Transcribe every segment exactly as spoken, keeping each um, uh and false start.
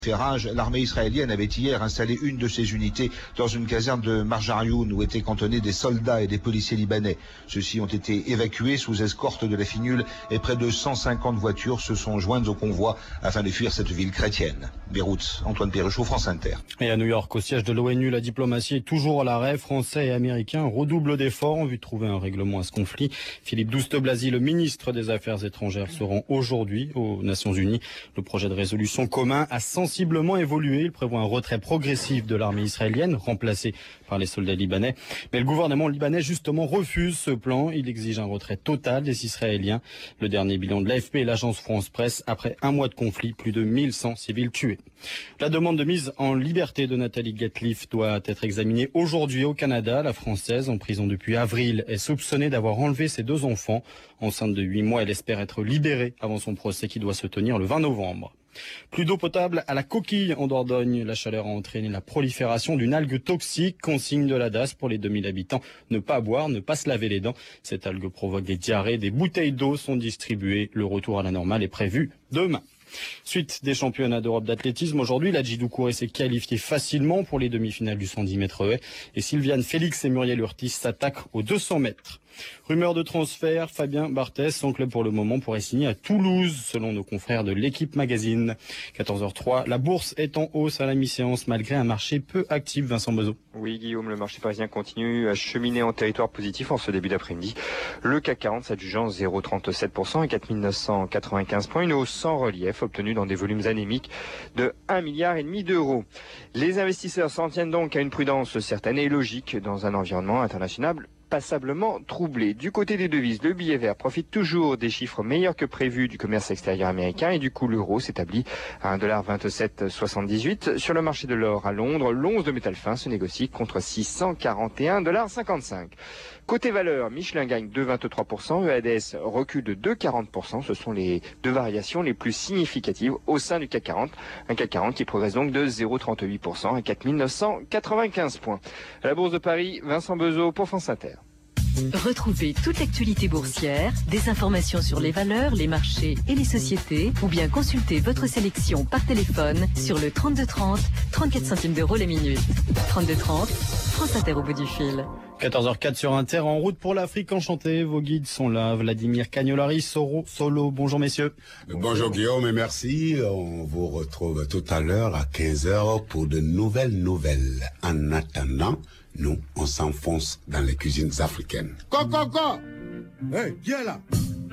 Fait rage, l'armée israélienne avait hier installé une de ses unités dans une caserne de Marjarioun où étaient cantonnés des soldats et des policiers libanais. Ceux-ci ont été évacués sous escorte de la Finule et près de cent cinquante voitures se sont jointes au convoi afin de fuir cette ville chrétienne. Beyrouth, Antoine Perruchot, France Inter. Et à New York, au siège de l'ONU, la diplomatie est toujours à l'arrêt. Français et Américains redoublent d'efforts en vue de trouver un règlement à ce conflit. Philippe Douste-Blazy, le ministre des Affaires étrangères, se rend aujourd'hui aux Nations Unies. Le projet de résolution commun a sensiblement évolué. Il prévoit un retrait progressif de l'armée israélienne, remplacée par les soldats libanais. Mais le gouvernement libanais, justement, refuse ce plan. Il exige un retrait total des Israéliens. Le dernier bilan de l'A F P et l'agence France Presse, après un mois de conflit, plus de mille cent civils tués. La demande de mise en liberté de Nathalie Gatliff doit être examinée aujourd'hui au Canada. La Française, en prison depuis avril, est soupçonnée d'avoir enlevé ses deux enfants. Enceinte de huit mois, elle espère être libérée avant son procès qui doit se tenir le vingt novembre. Plus d'eau potable à la coquille en Dordogne. La chaleur a entraîné la prolifération d'une algue toxique. Consigne de la D A S pour les deux mille habitants. Ne pas boire, ne pas se laver les dents. Cette algue provoque des diarrhées. Des bouteilles d'eau sont distribuées. Le retour à la normale est prévu demain. Suite des championnats d'Europe d'athlétisme, aujourd'hui, la Djidou Kouré s'est qualifiée facilement pour les demi-finales du cent dix mètres haies et Sylviane Félix et Muriel Urtis s'attaquent aux deux cents mètres. Rumeur de transfert, Fabien Barthès, son club pour le moment, pourrait signer à Toulouse, selon nos confrères de l'Équipe Magazine. quatorze heures trois, la bourse est en hausse à la mi-séance malgré un marché peu actif, Vincent Bezeau. Oui, Guillaume, le marché parisien continue à cheminer en territoire positif en ce début d'après-midi. Le C A C quarante s'adjugeant zéro virgule trente-sept pour cent à quatre mille neuf cent quatre-vingt-quinze points, une hausse sans relief obtenue dans des volumes anémiques de un milliard et demi d'euros. Les investisseurs s'en tiennent donc à une prudence certaine et logique dans un environnement international passablement troublé. Du côté des devises, le billet vert profite toujours des chiffres meilleurs que prévus du commerce extérieur américain et du coup l'euro s'établit à un dollar vingt-sept soixante-dix-huit. Sur le marché de l'or à Londres, l'once de métal fin se négocie contre six cent quarante et un dollars cinquante-cinq. Côté valeur, Michelin gagne deux virgule vingt-trois pour cent, E A D S recule de deux virgule quarante pour cent. Ce sont les deux variations les plus significatives au sein du C A C quarante. Un C A C quarante qui progresse donc de zéro virgule trente-huit pour cent à quatre mille neuf cent quatre-vingt-quinze points. À la Bourse de Paris, Vincent Bezeau pour France Inter. Retrouvez toute l'actualité boursière, des informations sur les valeurs, les marchés et les sociétés, ou bien consultez votre sélection par téléphone sur le trente-deux trente, trente-quatre centimes d'euros la minute. trente-deux trente, France Inter au bout du fil. quatorze heures quatre sur Inter, en route pour l'Afrique enchantée. Vos guides sont là, Vladimir Cagnolari, Soro, Solo. Bonjour messieurs. Bonjour Guillaume et merci. On vous retrouve tout à l'heure à quinze heures pour de nouvelles nouvelles. En attendant, nous, on s'enfonce dans les cuisines africaines. Coco, coco. Hey, viens là.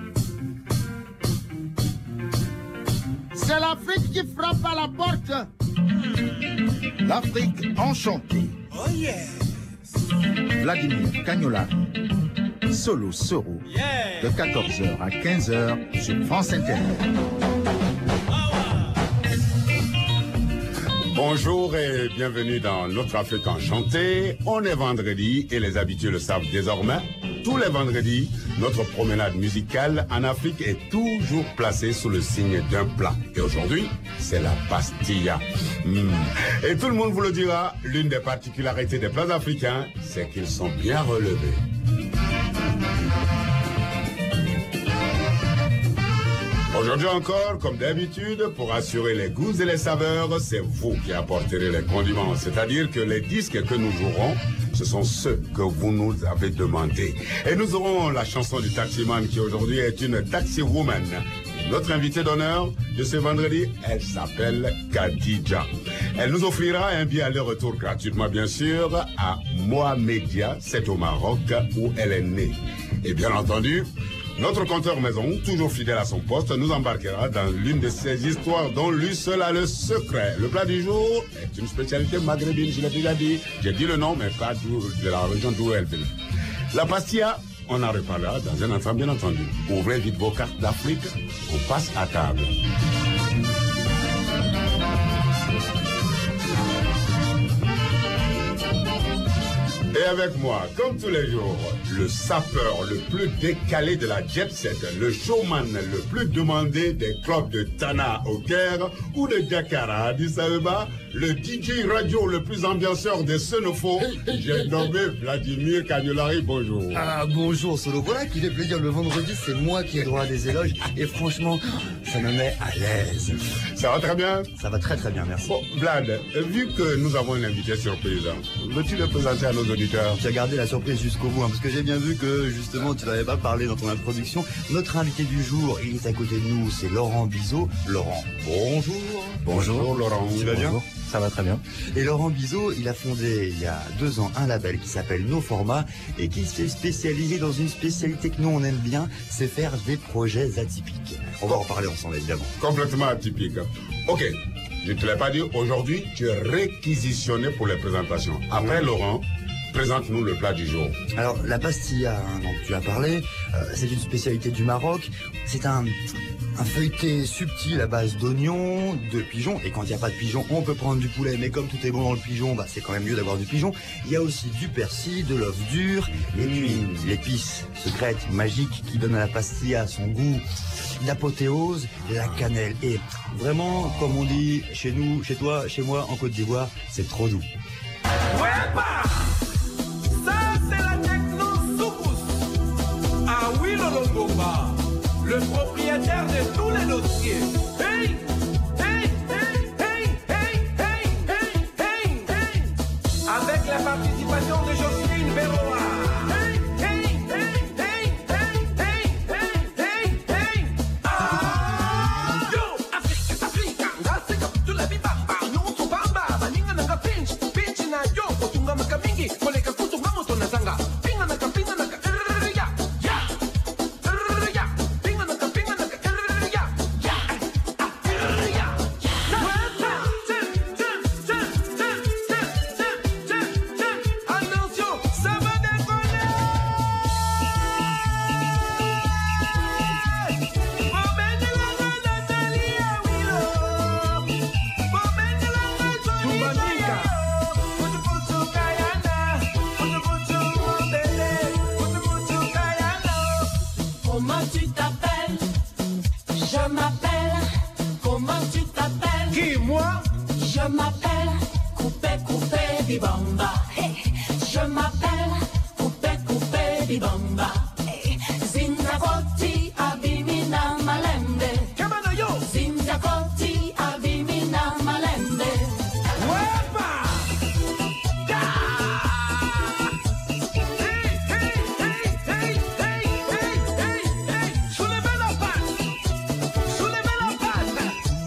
C'est l'Afrique qui frappe à la porte. L'Afrique enchantée. Oh yes. Vladimir Cagnolari, Solo Soro, yeah. De quatorze heures à quinze heures sur France Inter. Bonjour et bienvenue dans notre Afrique enchantée. On est vendredi et les habitués le savent désormais. Tous les vendredis, notre promenade musicale en Afrique est toujours placée sous le signe d'un plat. Et aujourd'hui, c'est la pastilla. Mmh. Et tout le monde vous le dira, l'une des particularités des plats africains, c'est qu'ils sont bien relevés. Aujourd'hui encore, comme d'habitude, pour assurer les goûts et les saveurs, c'est vous qui apporterez les condiments. C'est-à-dire que les disques que nous jouerons, ce sont ceux que vous nous avez demandés. Et nous aurons la chanson du taximan qui aujourd'hui est une taxi woman. Notre invitée d'honneur de ce vendredi, elle s'appelle Khadija. Elle nous offrira un billet aller-retour gratuitement, bien sûr, à Mohamedia, c'est au Maroc où elle est née. Et bien entendu, notre compteur maison, toujours fidèle à son poste, nous embarquera dans l'une de ces histoires dont lui seul a le secret. Le plat du jour est une spécialité maghrébine, je l'ai déjà dit. J'ai dit le nom, mais pas de la région d'où elle vient. La pastilla, on en reparlera dans un instant, bien entendu. Ouvrez vite vos cartes d'Afrique, on passe à table. Et avec moi, comme tous les jours, le sapeur le plus décalé de la jet set, le showman le plus demandé des clubs de Tana au Caire ou de Dakar à Addis Abeba, le D J radio le plus ambianceur des Senofos, j'ai nommé Vladimir Cagnolari. Bonjour. Ah bonjour Solo, voilà qui fait plaisir. Le vendredi, c'est moi qui ai droit à des éloges. Et franchement, ça me met à l'aise. Ça va très bien? Ça va très très bien, merci. Bon, Vlad, vu que nous avons une invitée surprise, veux-tu le présenter à nos auditeurs? Tu as gardé la surprise jusqu'au bout, hein, parce que j'ai bien vu que justement tu n'avais pas parlé dans ton introduction. Notre invité du jour, il est à côté de nous, c'est Laurent Bizot. Laurent, bonjour. Bonjour, bonjour Laurent. Tu vas bien? Bonjour. Ça va très bien. Et Laurent Bizot, il a fondé il y a deux ans un label qui s'appelle No Format et qui s'est spécialisé dans une spécialité que nous on aime bien, c'est faire des projets atypiques. On va en parler ensemble évidemment. Complètement atypique. Ok, je ne te l'ai pas dit, aujourd'hui tu es réquisitionné pour les présentations. Après Laurent, présente-nous le plat du jour. Alors la pastilla hein, dont tu as parlé, euh, c'est une spécialité du Maroc. C'est un... Un feuilleté subtil à base d'oignons, de pigeons, et quand il n'y a pas de pigeons, on peut prendre du poulet, mais comme tout est bon dans le pigeon, bah, c'est quand même mieux d'avoir du pigeon. Il y a aussi du persil, de l'œuf dur, et puis l'épice secrète, magique, qui donne à la pastilla son goût d'apothéose, la cannelle. Et vraiment, comme on dit chez nous, chez toi, chez moi, en Côte d'Ivoire, c'est trop doux. Ouais, bah ça, c'est la techno-soukous. Ah oui, Lolongomba, le propriétaire de tous les dossiers. Hey, hey, hey, hey, hey, hey, hey, hey, hey. Avec la participation de Jocelyne Berroa. Hey, hey, hey, hey, hey, hey, hey, hey. Ah, yo, Africa, Africa, Africa, tu la bibamba, nyusu bamba, baninga nanga pinch, pinch na yo, kotunga makamingi, koleka kutunga moto na zanga, pinga naka, pinga naka, ya, ya. Comment tu t'appelles? Je m'appelle. Comment tu t'appelles? Qui, moi? Je m'appelle Coupé Coupé Bibamba. Hey. Je m'appelle Coupé Coupé Bibamba. Hey. Zinzakoti Abimina Malembe. Kamano yo. Zinzakoti Abimina Malembe. Wepa! Da! Hey, hey, hey, hey, hey, hey, hey, hey. Soulevez la patte. Soulevez la patte.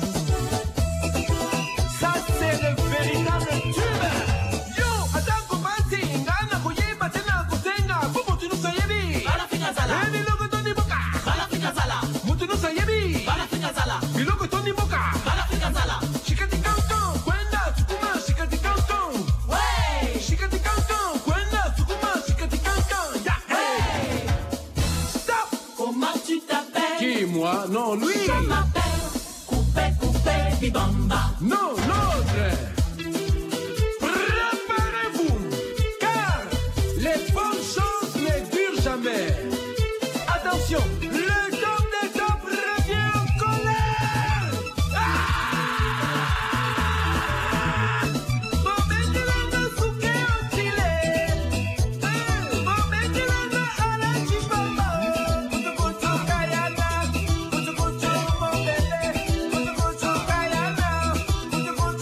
Ça, c'est le véritable tube. Yo, attends, Kobanti, Ngana, Koyeba, Tena, Kotenga, Kumu, tu nous sayebi. Balafika Zala. Eh, Biloko Tony Boka. Balafika Zala. Mutu nous sayebi. Balafika Zala. Biloko Tony Boka. Balafika Zala. Shikati Kankan, Kwenda, Tukuma, Shikati Kankan. Ouais. Shikati Kankan, Kwenda, Tukuma, Shikati Kankan. Ya, hey. Stop. Comment tu t'appelles? Qui, moi? Non, lui. Je m'appelle Coupé Coupé Bibamba. Non, l'autre. Préparez-vous, car les bonnes choses ne durent jamais. Attention, le top des tops revient en colère. Ah! Bobendelanga souke otile. Bobendelanga ala chibamba. Kutu kutu kayana. Kutu kutu mondele. Kutu kutu kayana. Kutu kutu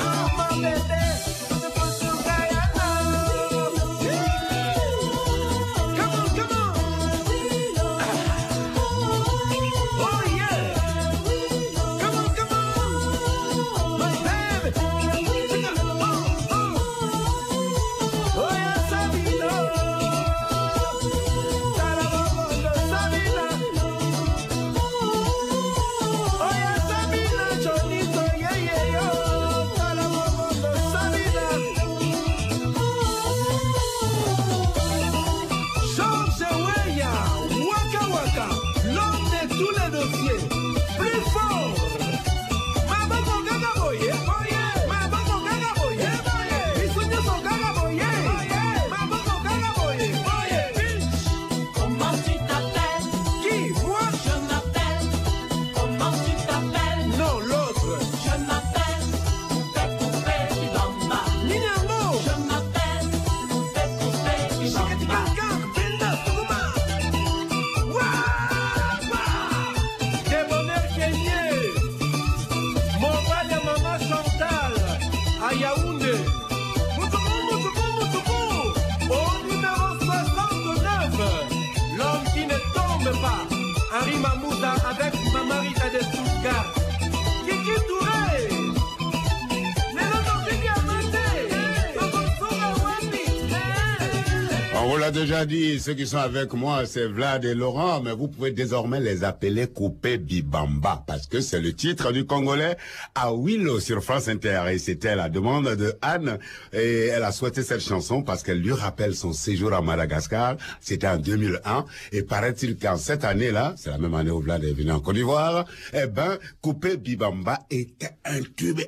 à Yaoundé. Moutoukou, moutoukou, moutoukou. Au numéro soixante-neuf, l'homme qui ne tombe pas. Henri Mamouda avec Mamarita de Stuttgart. Kiki Touré. On vous l'a déjà dit, ceux qui sont avec moi, c'est Vlad et Laurent, mais vous pouvez désormais les appeler Coupé Bibamba, parce que c'est le titre du Congolais à Willow sur France Inter. Et c'était la demande de Anne, et elle a souhaité cette chanson parce qu'elle lui rappelle son séjour à Madagascar. C'était en deux mille un, et paraît-il qu'en cette année-là, c'est la même année où Vlad est venu en Côte d'Ivoire, eh ben, Coupé Bibamba était un tube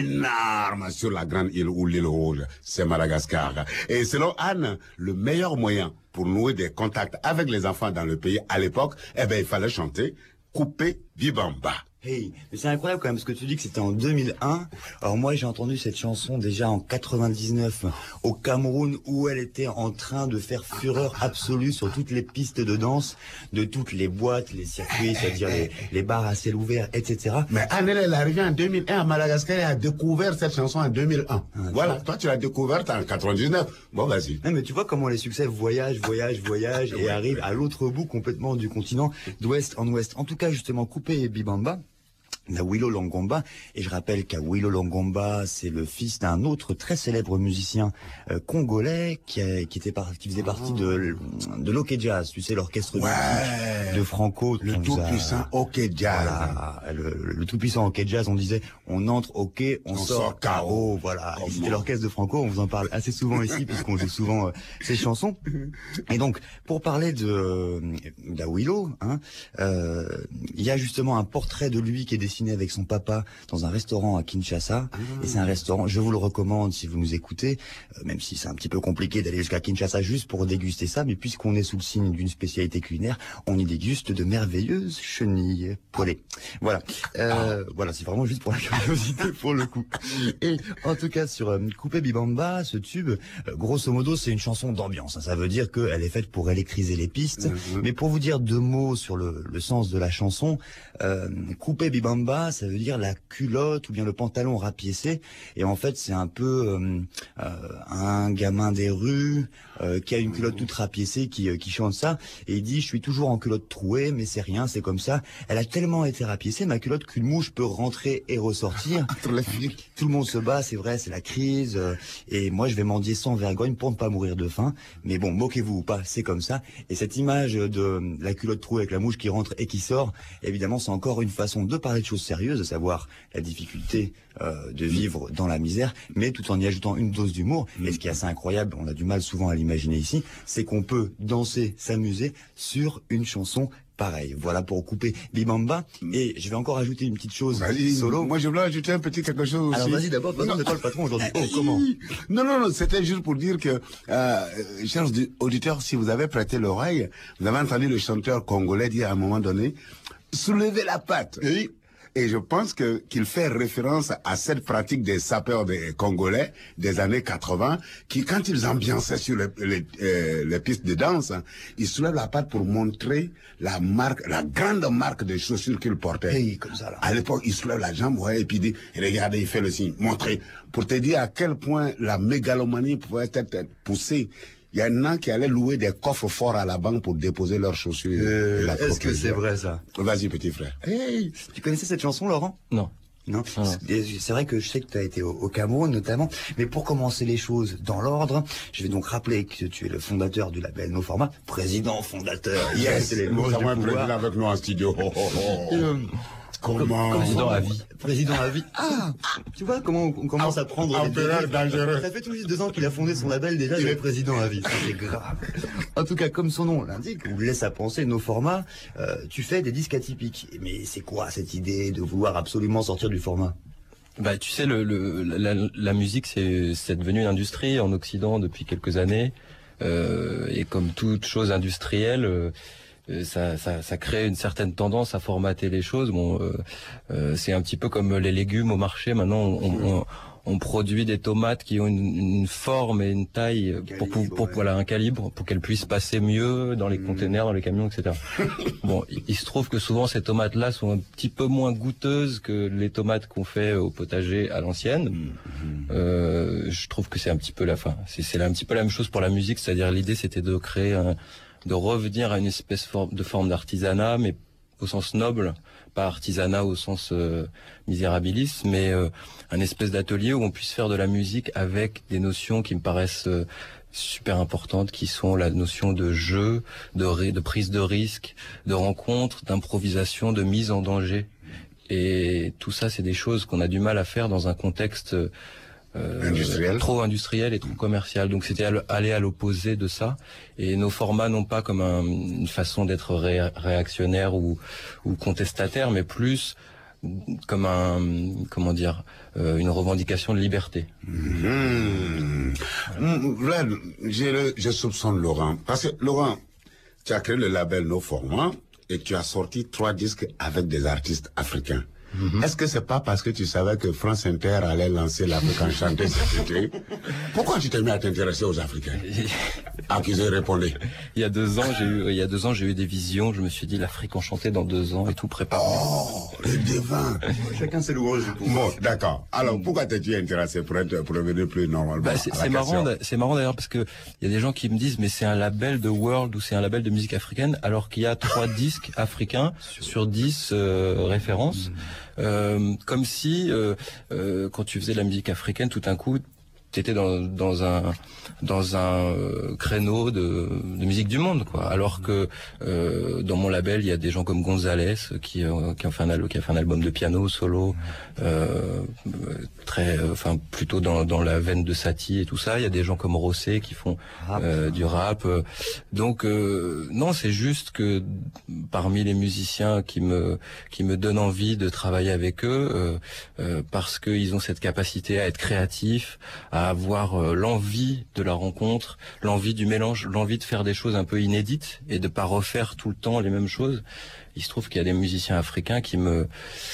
énorme sur la grande île ou l'île rouge, c'est Madagascar. Et selon Anne, le meilleur moyen pour nouer des contacts avec les enfants dans le pays à l'époque, eh ben, il fallait chanter Coupé Bibamba. Hey, mais c'est incroyable quand même, parce que tu dis que c'était en deux mille un. Alors moi, j'ai entendu cette chanson déjà en quatre-vingt-dix-neuf au Cameroun, où elle était en train de faire fureur absolue sur toutes les pistes de danse, de toutes les boîtes, les circuits, c'est-à-dire les, les bars à ciel ouvert, et cetera. Mais Anne, elle est arrivée en deux mille un à Madagascar et a découvert cette chanson en deux mille un. Ah, voilà, toi tu l'as découverte en quatre-vingt-dix-neuf. Bon, vas-y. Non, mais tu vois comment les succès voyagent, voyagent, voyagent et arrivent à l'autre bout complètement du continent, d'ouest en ouest. En tout cas, justement, Coupé Bibamba, Awilo Longomba, et je rappelle qu'Awilo Longomba, c'est le fils d'un autre très célèbre musicien euh, congolais qui, a, qui était par, qui faisait partie de de l'Ok Jazz, tu sais, l'orchestre ouais. de, de Franco, le tout a... puissant Ok Jazz. Voilà, le, le tout puissant Ok Jazz, on disait on entre Ok, on, on sort K O, voilà. C'était l'orchestre de Franco, on vous en parle assez souvent ici puisqu'on joue souvent euh, ces chansons. Et donc pour parler de euh, d'Awilo, hein, euh, il y a justement un portrait de lui qui est dessiné avec son papa dans un restaurant à Kinshasa. Ah. Et c'est un restaurant, je vous le recommande si vous nous écoutez, euh, même si c'est un petit peu compliqué d'aller jusqu'à Kinshasa juste pour déguster ça, mais puisqu'on est sous le signe d'une spécialité culinaire, on y déguste de merveilleuses chenilles poêlées. Voilà. Euh, ah. Voilà, c'est vraiment juste pour la curiosité pour le coup. Et en tout cas, sur euh, Coupé Bibamba, ce tube, euh, grosso modo, c'est une chanson d'ambiance. Hein. Ça veut dire qu'elle est faite pour électriser les pistes. Mm-hmm. Mais pour vous dire deux mots sur le, le sens de la chanson, euh, Coupé Bibamba, ça veut dire la culotte ou bien le pantalon rapiécé. Et en fait, c'est un peu euh, euh, un gamin des rues euh, qui a une culotte toute rapiécée qui, euh, qui chante ça. Et il dit, je suis toujours en culotte trouée, mais c'est rien, c'est comme ça. Elle a tellement été rapiécée, ma culotte, qu'une mouche peut rentrer et ressortir. Tout le monde se bat, c'est vrai, c'est la crise. Euh, et moi, je vais mendier sans vergogne pour ne pas mourir de faim. Mais bon, moquez-vous ou pas, c'est comme ça. Et cette image de la culotte trouée avec la mouche qui rentre et qui sort, évidemment, c'est encore une façon de parler de choses sérieuse, à savoir la difficulté euh, de vivre dans la misère, mais tout en y ajoutant une dose d'humour. Et ce qui est assez incroyable, on a du mal souvent à l'imaginer ici, c'est qu'on peut danser, s'amuser sur une chanson pareille. Voilà pour Couper Bibamba. Et je vais encore ajouter une petite chose solo. Moi, je voulais ajouter un petit quelque chose aussi. Alors vas-y d'abord, non, c'est pas le patron aujourd'hui. Oh, comment? Non, non, non, c'était juste pour dire que, euh, chers auditeurs, si vous avez prêté l'oreille, vous avez entendu le chanteur congolais dire à un moment donné, soulevez la patte. Oui. Et je pense que qu'il fait référence à cette pratique des sapeurs des Congolais des années quatre-vingts, qui, quand ils ambiançaient sur les, les, euh, les pistes de danse, hein, ils soulèvent la patte pour montrer la marque, la grande marque de chaussures qu'ils portaient. Hey, comme ça, là. À l'époque, ils soulèvent la jambe, ouais, et puis il dit, regardez, il fait le signe, montrer, pour te dire à quel point la mégalomanie pouvait être poussée. Il y en a qui allaient louer des coffres forts à la banque pour déposer leurs chaussures. Euh, Est-ce que c'est vrai, ça? Vas-y, petit frère. Hey, tu connaissais cette chanson, Laurent? Non. Non, ah. C'est vrai que je sais que tu as été au, au Cameroun notamment, mais pour commencer les choses dans l'ordre, je vais donc rappeler que tu es le fondateur du label No Format, président fondateur. Yes, c'est les mots du pouvoir. Président avec nous en studio. Oh, oh, oh. Et, euh, Comment? Président à vie. Président à vie. Ah, tu vois comment on commence à prendre un peu dangereux. Ça fait tout juste deux ans qu'il a fondé son label, déjà il est président à vie. C'est grave. En tout cas, comme son nom l'indique, on laisse à penser nos formats. Euh, tu fais des disques atypiques. Mais c'est quoi cette idée de vouloir absolument sortir du format? Bah, tu sais, le, le la, la musique, c'est c'est devenu une industrie en Occident depuis quelques années. Euh, et comme toute chose industrielle. Euh, Ça, ça, ça crée une certaine tendance à formater les choses. Bon, euh, euh, c'est un petit peu comme les légumes au marché. Maintenant, on, on, on produit des tomates qui ont une, une forme et une taille pour, pour, pour, pour voilà, un calibre pour qu'elles puissent passer mieux dans les mmh. containers, dans les camions, et cetera. Bon, il, il se trouve que souvent ces tomates-là sont un petit peu moins goûteuses que les tomates qu'on fait au potager à l'ancienne. Mmh. Euh, je trouve que c'est un petit peu la fin. C'est, c'est un petit peu la même chose pour la musique, c'est-à-dire l'idée c'était de créer, un, de revenir à une espèce de forme d'artisanat, mais au sens noble, pas artisanat au sens euh, misérabilis, mais euh, un espèce d'atelier où on puisse faire de la musique avec des notions qui me paraissent euh, super importantes, qui sont la notion de jeu, de, ré, de prise de risque, de rencontre, d'improvisation, de mise en danger. Et tout ça, c'est des choses qu'on a du mal à faire dans un contexte Euh, industriel. trop industriel et trop commercial. Donc c'était aller à l'opposé de ça. Et nos formats non pas comme un, une façon d'être ré, réactionnaire ou, ou contestataire, mais plus comme un, comment dire, euh, une revendication de liberté. Mmh. Vlad, je, le, je soupçonne Laurent. Parce que Laurent, tu as créé le label No Format et tu as sorti trois disques avec des artistes africains. Mm-hmm. Est-ce que c'est pas parce que tu savais que France Inter allait lancer l'Afrique enchantée cet été? Pourquoi tu t'es mis à t'intéresser aux Africains? Ah, qu'ils aient répondu. Il y a deux ans, j'ai eu, il y a deux ans, j'ai eu des visions. Je me suis dit l'Afrique enchantée dans deux ans et tout préparé. Oh, les devins. Chacun ses louanges. Bon, d'accord. Alors, pourquoi t'es-tu intéressé pour être, pour devenir plus normalement? Bah, c'est, c'est marrant, c'est marrant d'ailleurs parce que il y a des gens qui me disent mais c'est un label de world ou c'est un label de musique africaine alors qu'il y a trois disques africains sur dix euh, références. Mmh. Euh, comme si euh, euh, quand tu faisais de la musique africaine, tout d'un coup, t'étais dans dans un dans un euh, créneau de, de musique du monde, quoi. Alors que euh, dans mon label, il y a des gens comme Gonzalez qui euh, qui a fait un qui a fait un album de piano solo, euh, très, enfin euh, plutôt dans dans la veine de Satie et tout ça. Il y a des gens comme Rossé qui font euh, du rap. Donc euh, non, c'est juste que parmi les musiciens qui me qui me donnent envie de travailler avec eux, euh, euh, parce qu'ils ont cette capacité à être créatifs, à avoir euh, l'envie de la rencontre, l'envie du mélange, l'envie de faire des choses un peu inédites et de pas refaire tout le temps les mêmes choses. Il se trouve qu'il y a des musiciens africains qui me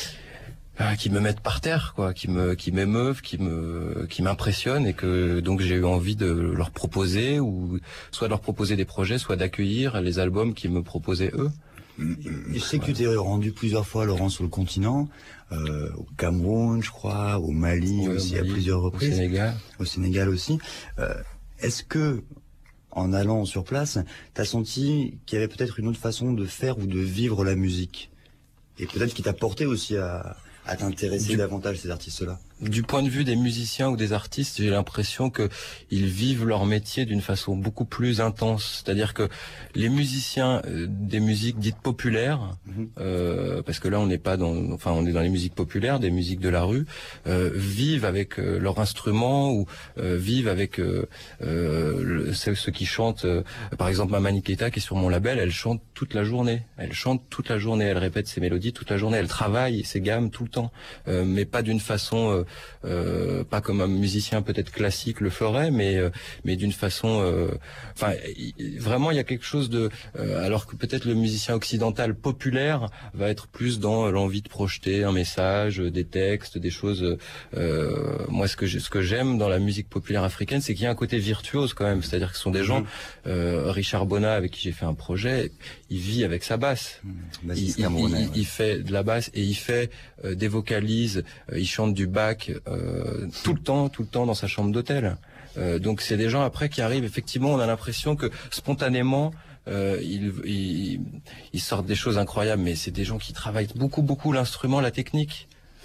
euh, qui me mettent par terre, quoi, qui me qui m'émeuvent, qui me qui m'impressionnent et que donc j'ai eu envie de leur proposer ou soit de leur proposer des projets, soit d'accueillir les albums qu'ils me proposaient eux. Je sais que tu t'es rendu plusieurs fois, Laurent, sur le continent, euh, au Cameroun, je crois, au Mali ouais, aussi, Mali, à plusieurs reprises. Au Sénégal. Au Sénégal aussi. Euh, est-ce que, en allant sur place, t'as senti qu'il y avait peut-être une autre façon de faire ou de vivre la musique? Et peut-être qui t'a porté aussi à, à t'intéresser du... davantage à ces artistes-là? Du point de vue des musiciens ou des artistes, j'ai l'impression que ils vivent leur métier d'une façon beaucoup plus intense. C'est-à-dire que les musiciens euh, des musiques dites populaires, mmh. euh, parce que là on n'est pas dans, enfin on est dans les musiques populaires, des musiques de la rue, euh, vivent avec euh, leur instrument ou euh, vivent avec euh, euh, le, ceux, ceux qui chantent. Euh, par exemple, Mamani Keita qui est sur mon label, elle chante toute la journée. Elle chante toute la journée, elle répète ses mélodies toute la journée, elle travaille ses gammes tout le temps, euh, mais pas d'une façon euh, Euh, pas comme un musicien peut-être classique le ferait, mais euh, mais d'une façon, enfin euh, vraiment il y a quelque chose de, euh, alors que peut-être le musicien occidental populaire va être plus dans l'envie de projeter un message, des textes, des choses. Euh, moi, ce que je, ce que j'aime dans la musique populaire africaine, c'est qu'il y a un côté virtuose quand même, c'est-à-dire que ce sont des gens. Euh, Richard Bona, avec qui j'ai fait un projet, il vit avec sa basse. Mmh. Il, il, il, ouais. il fait de la basse et il fait euh, des vocalises, euh, il chante du bac. Euh, tout le temps, tout le temps dans sa chambre d'hôtel. Euh, donc c'est des gens après qui arrivent. Effectivement, on a l'impression que spontanément euh, ils, ils, ils sortent des choses incroyables. Mais c'est des gens qui travaillent beaucoup, beaucoup l'instrument, la technique.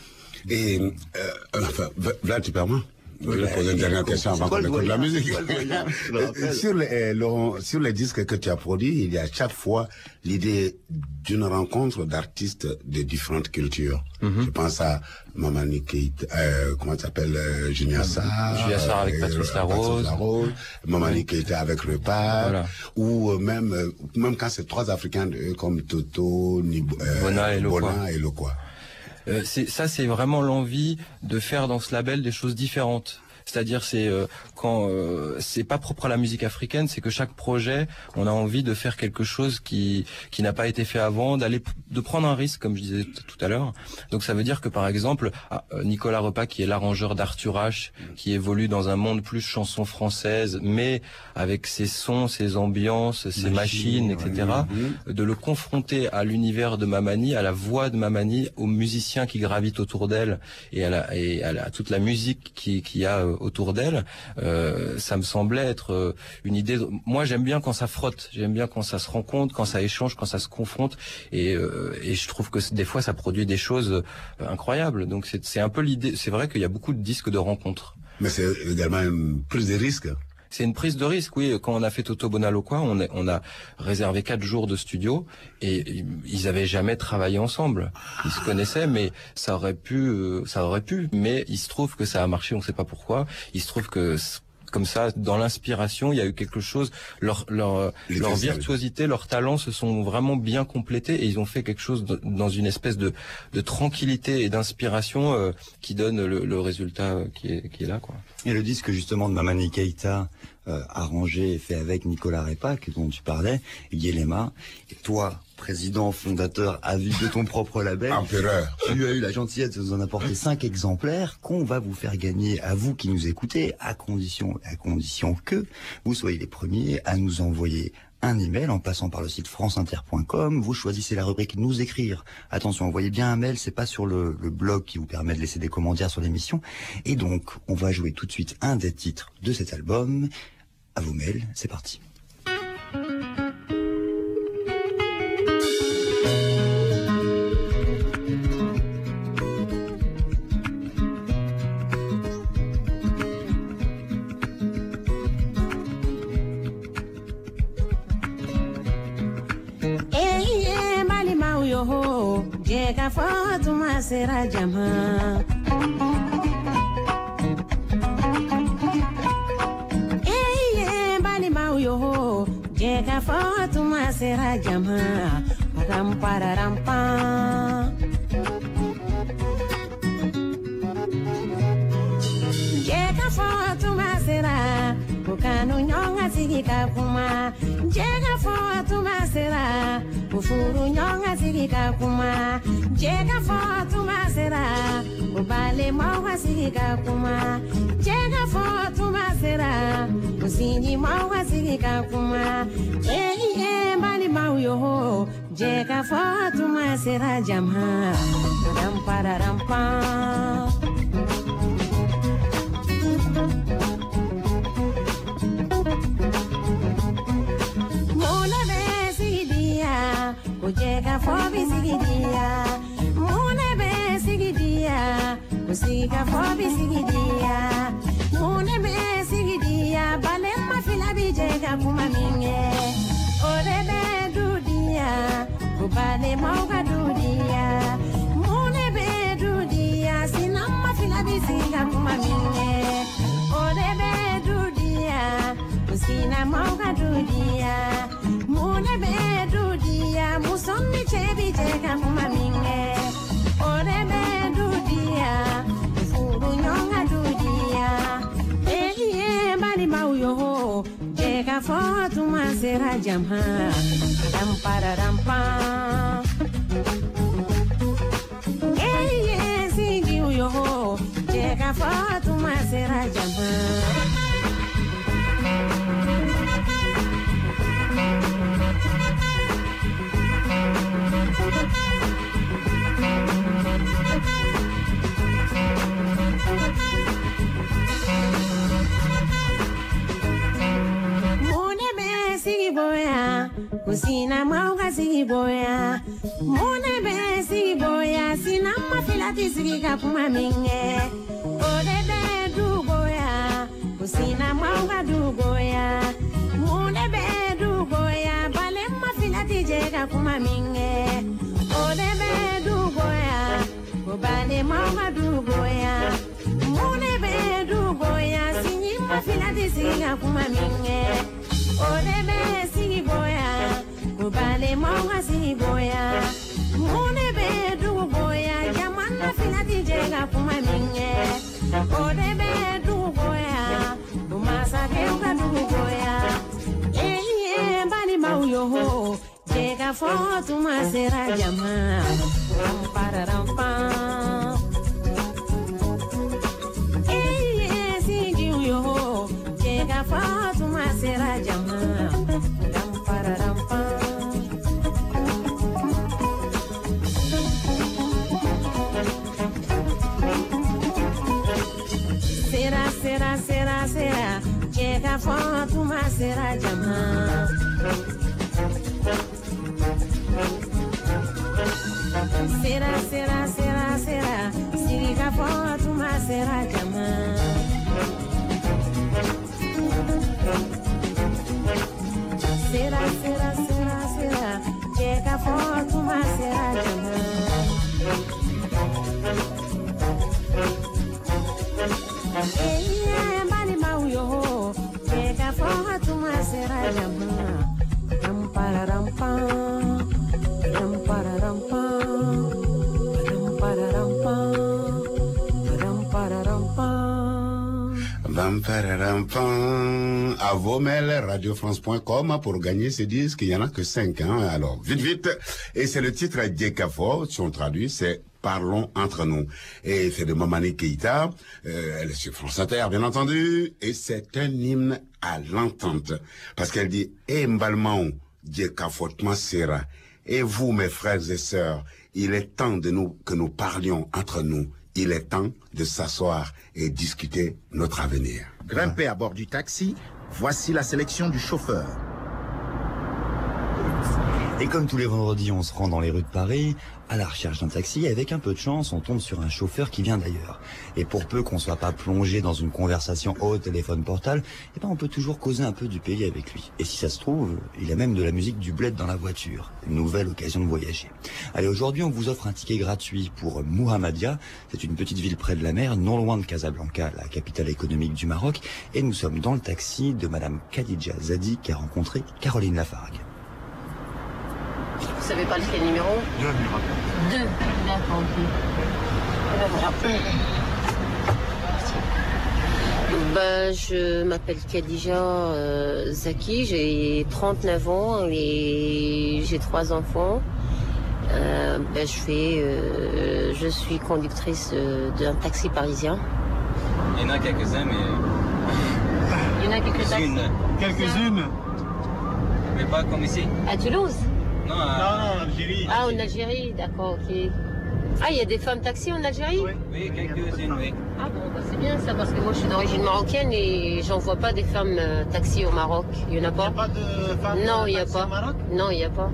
Et euh, enfin, là, tu permets? Je vais poser une dernière question avant qu'on écoute la musique. sur, les, euh, Laurent, sur les disques que tu as produits, il y a à chaque fois l'idée d'une rencontre d'artistes de différentes cultures. Mm-hmm. Je pense à Mamani Keita, euh, comment ça s'appelle, euh, Julia Sarr. Julia Sarr avec euh, Patrice Larose. Mamani oui. Keita avec Repart. Voilà. Ou euh, même, euh, même quand c'est trois Africains de, comme Toto, Nib, euh, Bona et Bona et Lokwa. Euh, c'est, ça, c'est vraiment l'envie de faire dans ce label des choses différentes. C'est-à-dire c'est euh, quand euh, c'est pas propre à la musique africaine, c'est que chaque projet, on a envie de faire quelque chose qui qui n'a pas été fait avant, d'aller de prendre un risque, comme je disais tout à l'heure. Donc ça veut dire que par exemple, ah, Nicolas Repas, qui est l'arrangeur d'Arthur H, qui évolue dans un monde plus chanson française, mais avec ses sons, ses ambiances, ses machines, et cetera, ouais. de le confronter à l'univers de Mamani, à la voix de Mamani, aux musiciens qui gravitent autour d'elle et à, la, et à, la, à toute la musique qui qu'il y a autour d'elle, euh, ça me semblait être euh, une idée. De... Moi, j'aime bien quand ça frotte, j'aime bien quand ça se rencontre, quand ça échange, quand ça se confronte, et, euh, et je trouve que des fois ça produit des choses euh, incroyables. Donc c'est, c'est un peu l'idée. C'est vrai qu'il y a beaucoup de disques de rencontres. Mais c'est également une prise de risque. C'est une prise de risque, oui. Quand on a fait Toto Bonaloqua, on a, on a réservé quatre jours de studio et ils avaient jamais travaillé ensemble. Ils se connaissaient, mais ça aurait pu, ça aurait pu. Mais il se trouve que ça a marché, on ne sait pas pourquoi. Il se trouve que comme ça, dans l'inspiration, il y a eu quelque chose. Leur, leur, leur virtuosité, leur talent se sont vraiment bien complétés et ils ont fait quelque chose de, dans une espèce de, de tranquillité et d'inspiration euh, qui donne le, le résultat qui est, qui est là, quoi. Et le disque justement de Mamani Keïta, euh, arrangé et fait avec Nicolas Repas, dont tu parlais, Yelema, et toi, président fondateur à vie de ton propre label, Empereur. Tu as eu la gentillesse de nous en apporter cinq exemplaires qu'on va vous faire gagner à vous qui nous écoutez, à condition, à condition que vous soyez les premiers à nous envoyer un email en passant par le site franceinter point com. Vous choisissez la rubrique nous écrire. Attention, envoyez bien un mail, c'est pas sur le, le blog qui vous permet de laisser des commentaires sur l'émission. Et donc, on va jouer tout de suite un des titres de cet album. À vos mails, c'est parti. Jega Fatuma Sera Jama Eye Bali Mau Yo Jega Fatuma Sera Jama Ram Pararam Pa Jega Fatuma Sera Bukanu Nyonga Sigika Kuma Jega Fatuma Sera Ufuru nyonga sirika kuma Jega Fatuma Sera Ubale mawa sirika kuma Jega Fatuma Sera Usini mawa sirika kuma Eh eh bali mau yo Jega Fatuma Sera Jamha Rampara rampa Jega fobi sigidia, mune be sigidia, musiga fobi sigidia, mune be sigidia, balema fila bi jega kuma minge, ore be dudia, kubale mauga dudia, mune be dudia, sinama fila bi siga kuma minge, ore be dudia, usina mauga dudia, mune be dudia, musonni chebi jega kuma minge, ore be dudia, furu nyonga dudia, elie bali mauyo, jega Fatuma Sera Jamha, rampara rampa, elie sigi uyo, jega Fatuma Sera Jamha. Kusina mauga sigi boya, mune be sigi boya, sina mafilati sigi kapuma minge, ode be du boya, kusina mauga du boya, mune be du boya, bale mafilati jega kuma minge, ode be du boya, bale mauga du boya, mune be du boya, sini mafilati sigi kapuma minge, ode be sigi boya. Ubale mawa si boya, mune be du boya, jamana fina di jega kuma minge, ode be du boya. jama. Ram pararam pam. Ei, esse yo, chega foto mas será jama. Ram pararam pam. Será, será, será, será. Chega foto mas será jama. Será, será, será, será. Se liga foto, mas será jama. Será, será, será, será. Chega foto, mas será jama. Ei, é bali mau yo. Chega foto, mas será jama. Ram pararam pam. Ram pararam pam. Ram pararam pam. Ram pararam pam. Bam pararam pam. À vos mails radio france point com pour gagner ces disques. Il y en a que cinq, hein. Alors, vite, vite. Et c'est le titre Djekafo, si on traduit, c'est Parlons entre nous. Et c'est de Momani Keïta. Euh, elle est sur France Inter, bien entendu. Et c'est un hymne à l'entente. Parce qu'elle dit, eh, mbalmaou, Djekafo sera. Et vous, mes frères et sœurs, il est temps de nous, que nous parlions entre nous. Il est temps de s'asseoir et discuter notre avenir. Grimpez à bord du taxi, voici la sélection du chauffeur. Et comme tous les vendredis, on se rend dans les rues de Paris, à la recherche d'un taxi, et avec un peu de chance, on tombe sur un chauffeur qui vient d'ailleurs. Et pour peu qu'on soit pas plongé dans une conversation au téléphone portable, eh ben on peut toujours causer un peu du pays avec lui. Et si ça se trouve, il a même de la musique du bled dans la voiture. Une nouvelle occasion de voyager. Allez, aujourd'hui, on vous offre un ticket gratuit pour Mohammedia. C'est une petite ville près de la mer, non loin de Casablanca, la capitale économique du Maroc. Et nous sommes dans le taxi de Madame Khadija Zadi qui a rencontré Caroline Lafargue. Vous savez pas lequel numéro? Deux. Deux. D'accord, ok. Et ben voilà. Ben, je m'appelle Khadija euh, Zaki, j'ai trente-neuf ans et j'ai trois enfants. Euh, ben, je fais, euh, je suis conductrice euh, d'un taxi parisien. Il y en a quelques-uns, mais... Il y en a quelques Quelques-unes. Quelques-unes. Mais pas comme ici. À Toulouse? Non, non, en Algérie. Ah, en Algérie, d'accord, ok. Ah, il y a des femmes taxis en Algérie? Oui, oui, quelques-unes, oui. Ah bon, bah c'est bien ça, parce que moi je suis d'origine marocaine et j'en vois pas des femmes euh, taxis au Maroc. Il y en a pas? Il n'y a pas de femmes Non, il n'y a taxis pas. au Maroc? Non, il n'y a pas.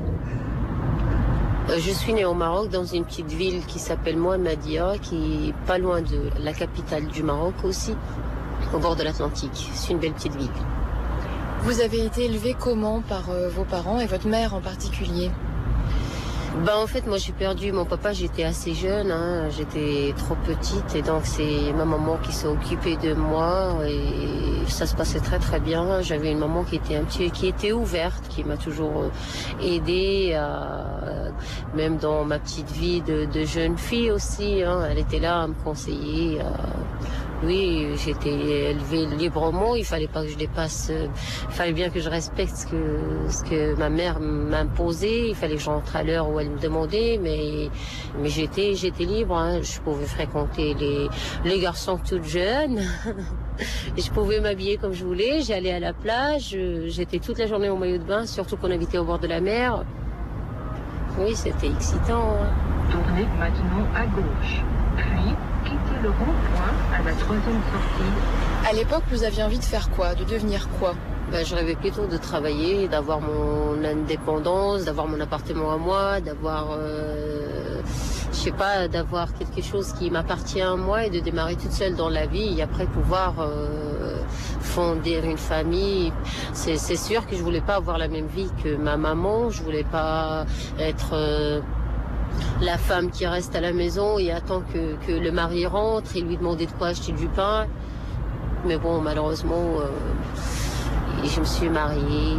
Euh, je suis née au Maroc, dans une petite ville qui s'appelle Mohammedia, qui est pas loin de la capitale du Maroc aussi, au bord de l'Atlantique. C'est une belle petite ville. Vous avez été élevé comment par euh, vos parents et votre mère en particulier? Ben en fait moi j'ai perdu mon papa, j'étais assez jeune, hein, j'étais trop petite et donc c'est ma maman qui s'est occupée de moi et ça se passait très très bien. J'avais une maman qui était un petit, qui était ouverte, qui m'a toujours aidée, à, même dans ma petite vie de, de jeune fille aussi, hein, elle était là à me conseiller. À, oui, j'étais élevée librement, il fallait pas que je dépasse, il fallait bien que je respecte ce que, ce que ma mère m'imposait, il fallait que je rentre à l'heure où elle me demandait, mais, mais j'étais, j'étais libre, hein. Je pouvais fréquenter les, les garçons toute jeune, et je pouvais m'habiller comme je voulais, j'allais à la plage, j'étais toute la journée au maillot de bain, surtout qu'on habitait au bord de la mer. Oui, c'était excitant. Hein. Tournez maintenant à gauche, puis quittez le rond-point à la troisième sortie. À l'époque, vous aviez envie de faire quoi? De devenir quoi? Ben, je rêvais plutôt de travailler, d'avoir mon indépendance, d'avoir mon appartement à moi, d'avoir, euh, je sais pas, d'avoir quelque chose qui m'appartient à moi et de démarrer toute seule dans la vie et après pouvoir euh, fonder une famille. C'est, c'est sûr que je voulais pas avoir la même vie que ma maman, je voulais pas être... Euh, la femme qui reste à la maison et attend que, que le mari rentre et lui demander de quoi acheter du pain. Mais bon, malheureusement, euh, je me suis mariée.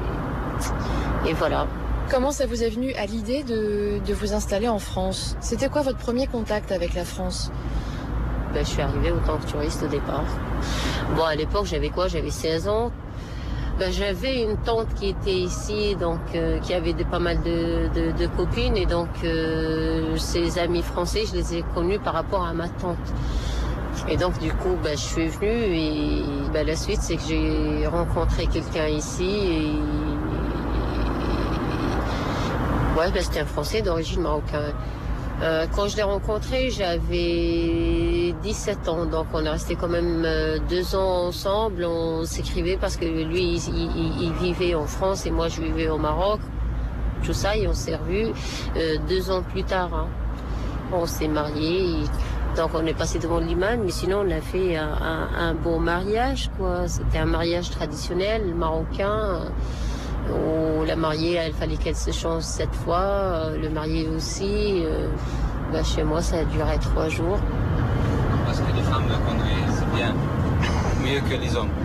Et voilà. Comment ça vous est venu à l'idée de, de vous installer en France? C'était quoi votre premier contact avec la France? Ben, je suis arrivée en tant que touriste au départ. Bon, à l'époque, j'avais quoi? J'avais seize ans. Ben, j'avais une tante qui était ici, donc euh, qui avait de, pas mal de, de, de copines, et donc euh, ses amis français, je les ai connus par rapport à ma tante. Et donc du coup, ben, je suis venue et ben, la suite, c'est que j'ai rencontré quelqu'un ici et ouais, ben, c'était un Français d'origine marocaine. Euh, quand je l'ai rencontré, j'avais dix-sept ans, donc on est resté quand même euh, deux ans ensemble. On s'écrivait parce que lui, il, il, il vivait en France et moi, je vivais au Maroc. Tout ça, et on s'est revus euh, deux ans plus tard. Hein. On s'est mariés, et, donc on est passé devant l'imam, mais sinon on a fait un, un, un beau mariage, quoi. C'était un mariage traditionnel marocain. Où la mariée, elle fallait qu'elle se change sept fois, le marié aussi. Euh, bah, chez moi, ça a duré trois jours. Parce que les femmes conduisent bien, mieux que les hommes.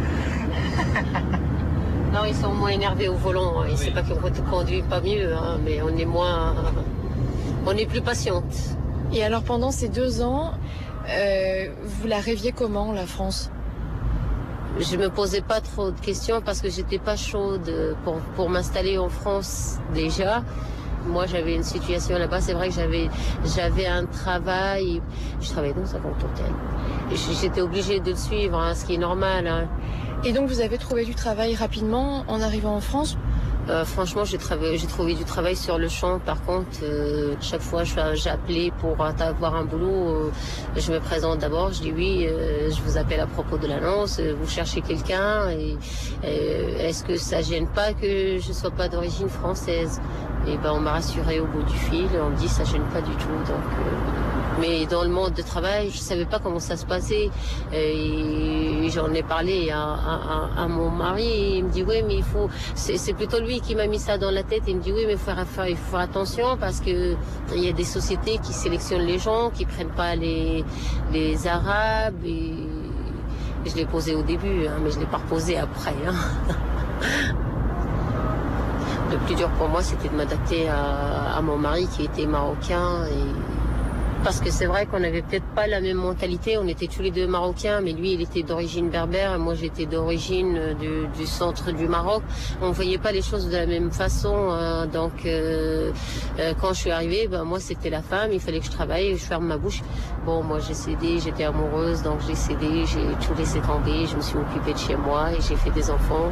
Non, ils sont moins énervés au volant. Hein. Oui. C'est pas qu'on conduit pas mieux, hein, mais on est moins, on est plus patiente. Et alors pendant ces deux ans, euh, vous la rêviez comment, la France ? Je me posais pas trop de questions parce que j'étais pas chaude pour, pour m'installer en France déjà. Moi, j'avais une situation là-bas. C'est vrai que j'avais, j'avais un travail. Je travaillais dans un grand hôtel. J'étais obligée de le suivre, hein, ce qui est normal. Hein. Et donc, vous avez trouvé du travail rapidement en arrivant en France ? Euh, franchement, j'ai, travaillé, j'ai trouvé du travail sur le champ. Par contre, euh, chaque fois j'ai appelé pour avoir un boulot, euh, je me présente d'abord, je dis oui, euh, je vous appelle à propos de l'annonce, euh, vous cherchez quelqu'un, et, euh, est-ce que ça gêne pas que je sois pas d'origine française? Et ben on m'a rassuré au bout du fil, on me dit ça gêne pas du tout. Donc, euh, mais dans le monde de travail, je savais pas comment ça se passait. Et j'en ai parlé à, à, à mon mari, et il me dit oui, mais il faut, c'est, c'est plutôt lui qui m'a mis ça dans la tête. Il me dit oui, mais il faut faire, il faut faire attention parce que il y a des sociétés qui sélectionnent les gens, qui prennent pas les, les Arabes. Et je l'ai posé au début, hein, mais je l'ai pas reposé après. Hein. Le plus dur pour moi, c'était de m'adapter à, à mon mari qui était marocain. Et parce que c'est vrai qu'on n'avait peut-être pas la même mentalité. On était tous les deux marocains, mais lui, il était d'origine berbère et moi, j'étais d'origine du, du centre du Maroc. On ne voyait pas les choses de la même façon. Hein. Donc, euh, euh, quand je suis arrivée, ben, moi, c'était la femme. Il fallait que je travaille, que je ferme ma bouche. Bon, moi, j'ai cédé, j'étais amoureuse, donc j'ai cédé, j'ai tout laissé tomber. Je me suis occupée de chez moi et j'ai fait des enfants.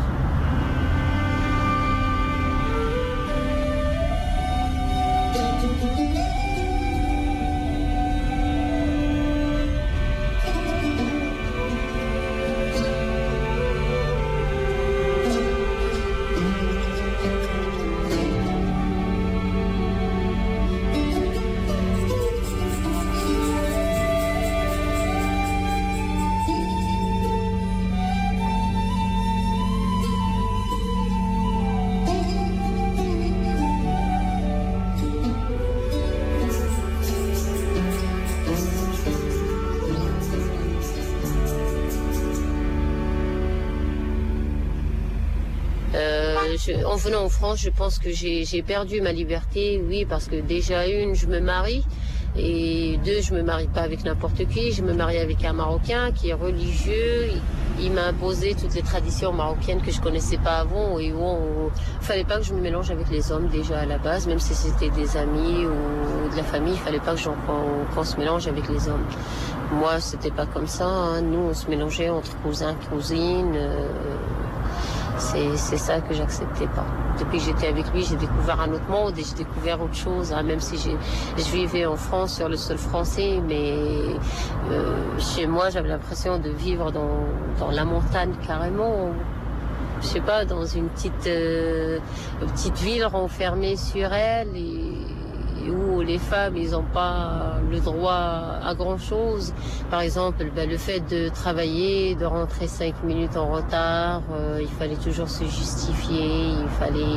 Je, en venant en France, je pense que j'ai, j'ai perdu ma liberté, oui, parce que déjà, une, je me marie, et deux, je me marie pas avec n'importe qui, je me marie avec un Marocain qui est religieux, il, il m'a imposé toutes les traditions marocaines que je connaissais pas avant, et où on, il fallait pas que je me mélange avec les hommes déjà à la base, même si c'était des amis ou de la famille, il fallait pas que j'en, qu'on, qu'on se mélange avec les hommes. Moi, c'était pas comme ça, hein. Nous, on se mélangeait entre cousins, cousines, euh, C'est, c'est ça que j'acceptais pas. Depuis que j'étais avec lui, j'ai découvert un autre monde et j'ai découvert autre chose. Hein, même si j'ai, je vivais en France sur le sol français, mais euh, chez moi, j'avais l'impression de vivre dans, dans la montagne carrément. Je sais pas, dans une petite, euh, une petite ville renfermée sur elle et où les femmes, ils n'ont pas le droit à grand-chose. Par exemple, ben, le fait de travailler, de rentrer cinq minutes en retard, euh, il fallait toujours se justifier, il fallait...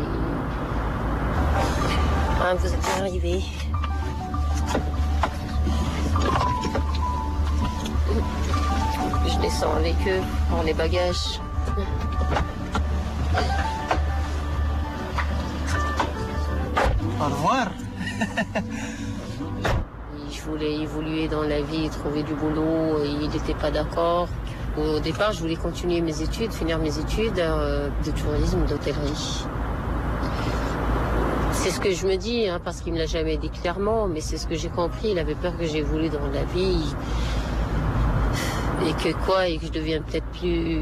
Ah, vous êtes bien arrivés. Je descends avec eux pour les bagages. Au revoir. Je voulais évoluer dans la vie, trouver du boulot, et il n'était pas d'accord. Au départ, je voulais continuer mes études, finir mes études euh, de tourisme, d'hôtellerie. C'est ce que je me dis, hein, parce qu'il ne me l'a jamais dit clairement, mais c'est ce que j'ai compris. Il avait peur que j'évolue dans la vie et que quoi, et que je devienne peut-être plus...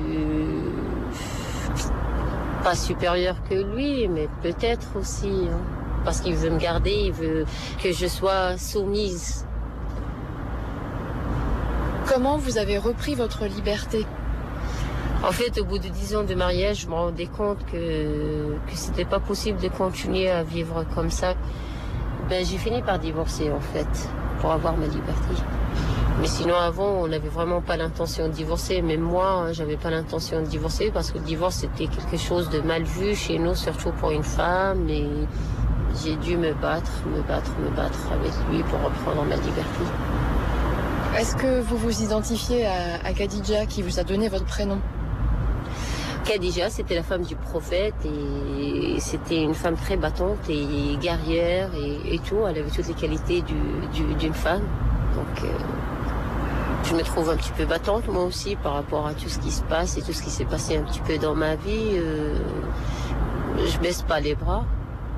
pas supérieure que lui, mais peut-être aussi, hein, parce qu'il veut me garder, il veut que je sois soumise. Comment vous avez repris votre liberté? En fait, au bout de dix ans de mariage, je me rendais compte que, que c'était pas possible de continuer à vivre comme ça. Ben, j'ai fini par divorcer, en fait, pour avoir ma liberté. Mais sinon, avant, on n'avait vraiment pas l'intention de divorcer. Même moi, hein, j'avais pas l'intention de divorcer parce que le divorce, c'était quelque chose de mal vu chez nous, surtout pour une femme. Et j'ai dû me battre, me battre, me battre avec lui pour reprendre ma liberté. Est-ce que vous vous identifiez à, à Khadija qui vous a donné votre prénom? Khadija, c'était la femme du prophète et c'était une femme très battante et guerrière et, et tout. Elle avait toutes les qualités du, du, d'une femme. Donc, euh, je me trouve un petit peu battante moi aussi par rapport à tout ce qui se passe et tout ce qui s'est passé un petit peu dans ma vie. Euh, je baisse pas les bras.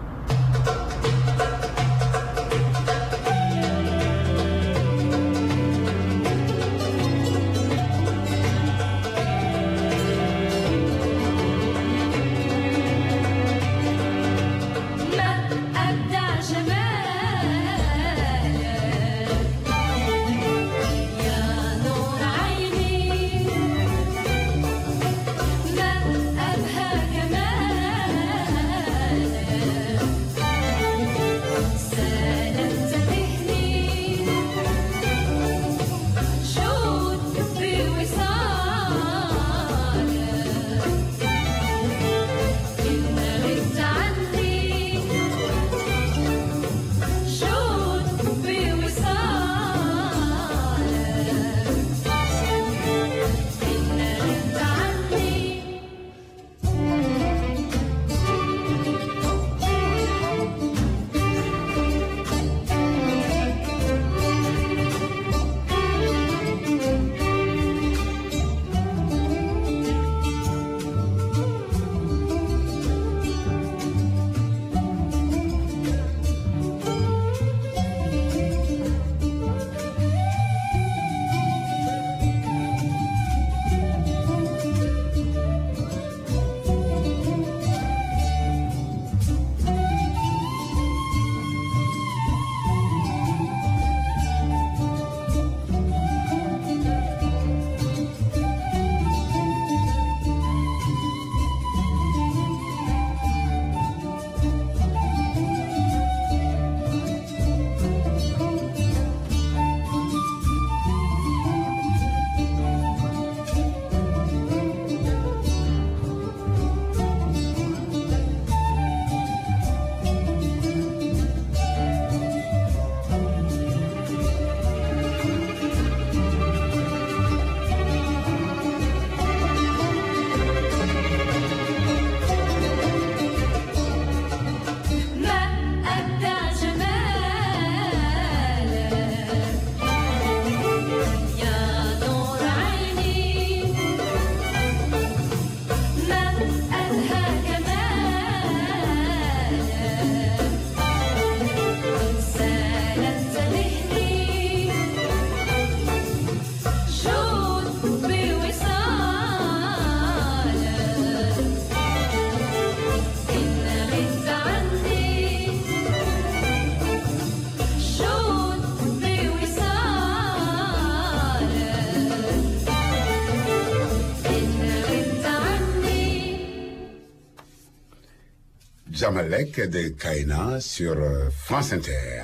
Jamalek de Kaina sur euh, France Inter.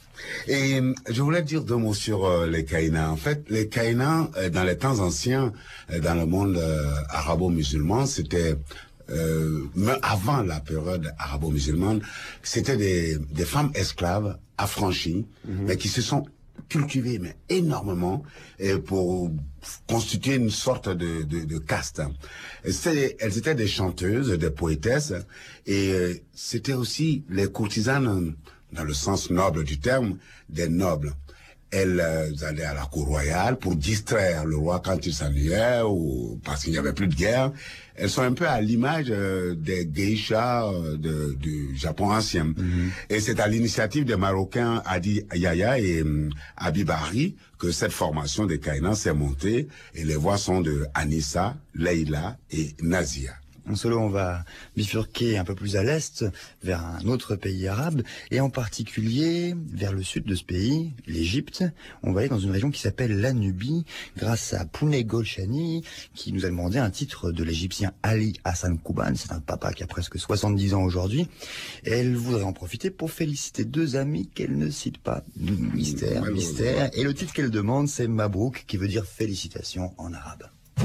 Et euh, je voulais dire deux mots sur euh, les Kaina. En fait, les Kaina, euh, dans les temps anciens, euh, dans le monde euh, arabo-musulman, c'était, euh, même avant la période arabo-musulmane, c'était des, des femmes esclaves affranchies, mm-hmm. mais qui se sont cultivées mais énormément et pour constituer une sorte de, de, de caste. C'est, elles étaient des chanteuses, des poétesses, et euh, c'était aussi les courtisanes, dans le sens noble du terme, des nobles. elles allaient à la cour royale pour distraire le roi quand il s'ennuyait ou parce qu'il n'y avait plus de guerre. Elles sont un peu à l'image euh, des geishas euh, de, du Japon ancien. Mm-hmm. Et c'est à l'initiative des Marocains Adi Yaya et euh, Abibari que cette formation des Kainan s'est montée. Et les voix sont de Anissa, Leila et Nazia. En solo, on va bifurquer un peu plus à l'est, vers un autre pays arabe, et en particulier vers le sud de ce pays, l'Égypte. On va aller dans une région qui s'appelle la Nubie, grâce à Pouné Golshani, qui nous a demandé un titre de l'Égyptien Ali Hassan Kouban. C'est un papa qui a presque soixante-dix ans aujourd'hui. Et elle voudrait en profiter pour féliciter deux amis qu'elle ne cite pas. Mystère, mmh, mystère. Et le titre qu'elle demande, c'est Mabrouk, qui veut dire félicitations en arabe.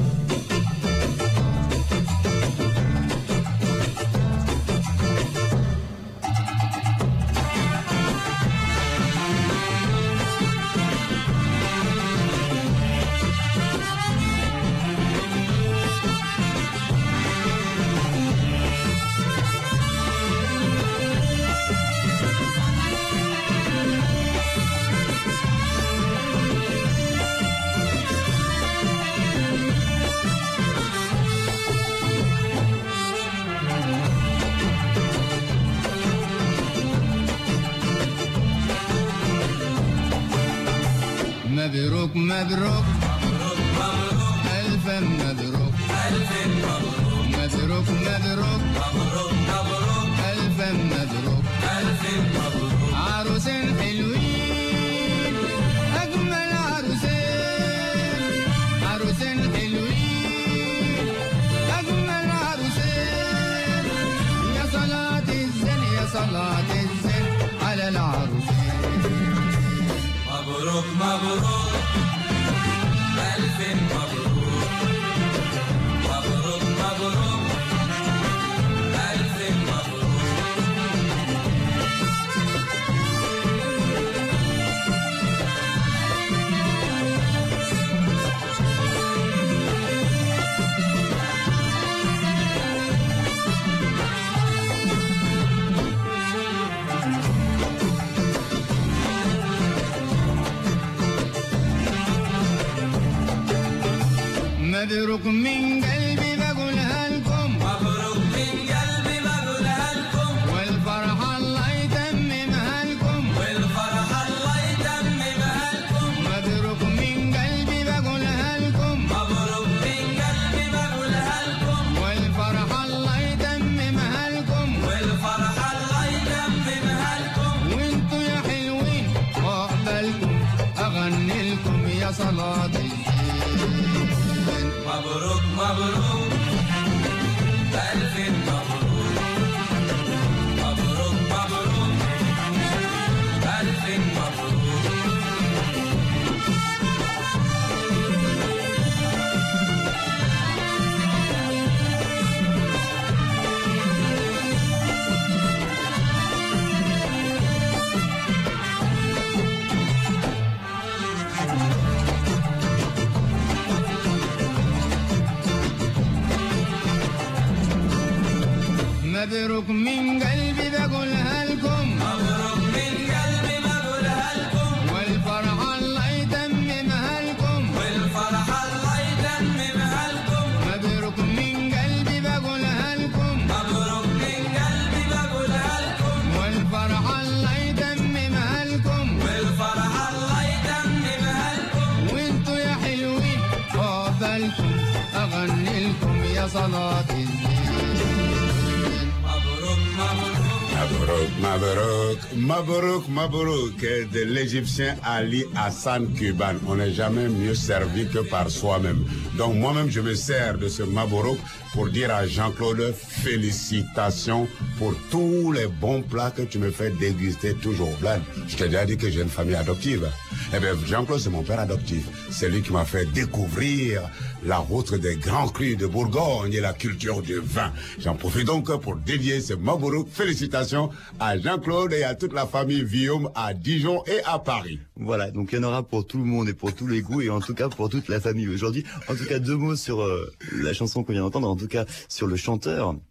مبروك مبروك ألف مبروك مبروك مبروك ألف مبروك عروسين حلوين أجمل عروسين عروسين حلوين أجمل عروسين يا صلاة الزين يا صلاة الزين على العروسين مبروك مبروك ألف مبروك مبروك مبروك ألف مبروك مبروك من قلبي بقولها لكم مبروك من قلبي بقولها لكم والفرحة الله يتممها لكم والفرحة الله يتممها لكم مبروك من قلبي بقولها لكم مبروك من قلبي بقولها لكم والفرحة الله يتممها لكم والفرحة الله يتممها لكم وانتوا يا حلوين عقبالكم أغني لكم يا صلاتي مبروك مبروك ألف مبروك مبروك مبروك ألف مبروك مبروك من قلبي بقولها لكم مبروك من قلبي بقولها لكم والفرحة الله يتممها لكم والفرحة الله يتممها لكم مبروك من قلبي بقولها لكم مبروك من قلبي بقولها لكم والفرحة الله يتممها لكم والفرحة الله يتممها لكم وانتوا يا حلوين عقبالكم أغني لكم يا صلاة الزين Mabrouk, Mabrouk, Mabrouk, Mabrouk, de l'Égyptien Ali Hassan Kouban. On n'est jamais mieux servi que par soi-même. Donc moi-même, je me sers de ce Mabrouk pour dire à Jean-Claude, félicitations pour tous les bons plats que tu me fais déguster toujours. Blad, je t'ai déjà dit que j'ai une famille adoptive. Eh bien, Jean-Claude, c'est mon père adoptif. C'est lui qui m'a fait découvrir la route des grands crus de Bourgogne et la culture du vin. J'en profite donc pour dédier ce Mabrouk. Félicitations à Jean-Claude et à toute la famille Guillaume à Dijon et à Paris. Voilà, donc il y en aura pour tout le monde et pour tous les goûts et en tout cas pour toute la famille aujourd'hui. En tout cas, deux mots sur euh, la chanson qu'on vient d'entendre, en tout cas sur le chanteur.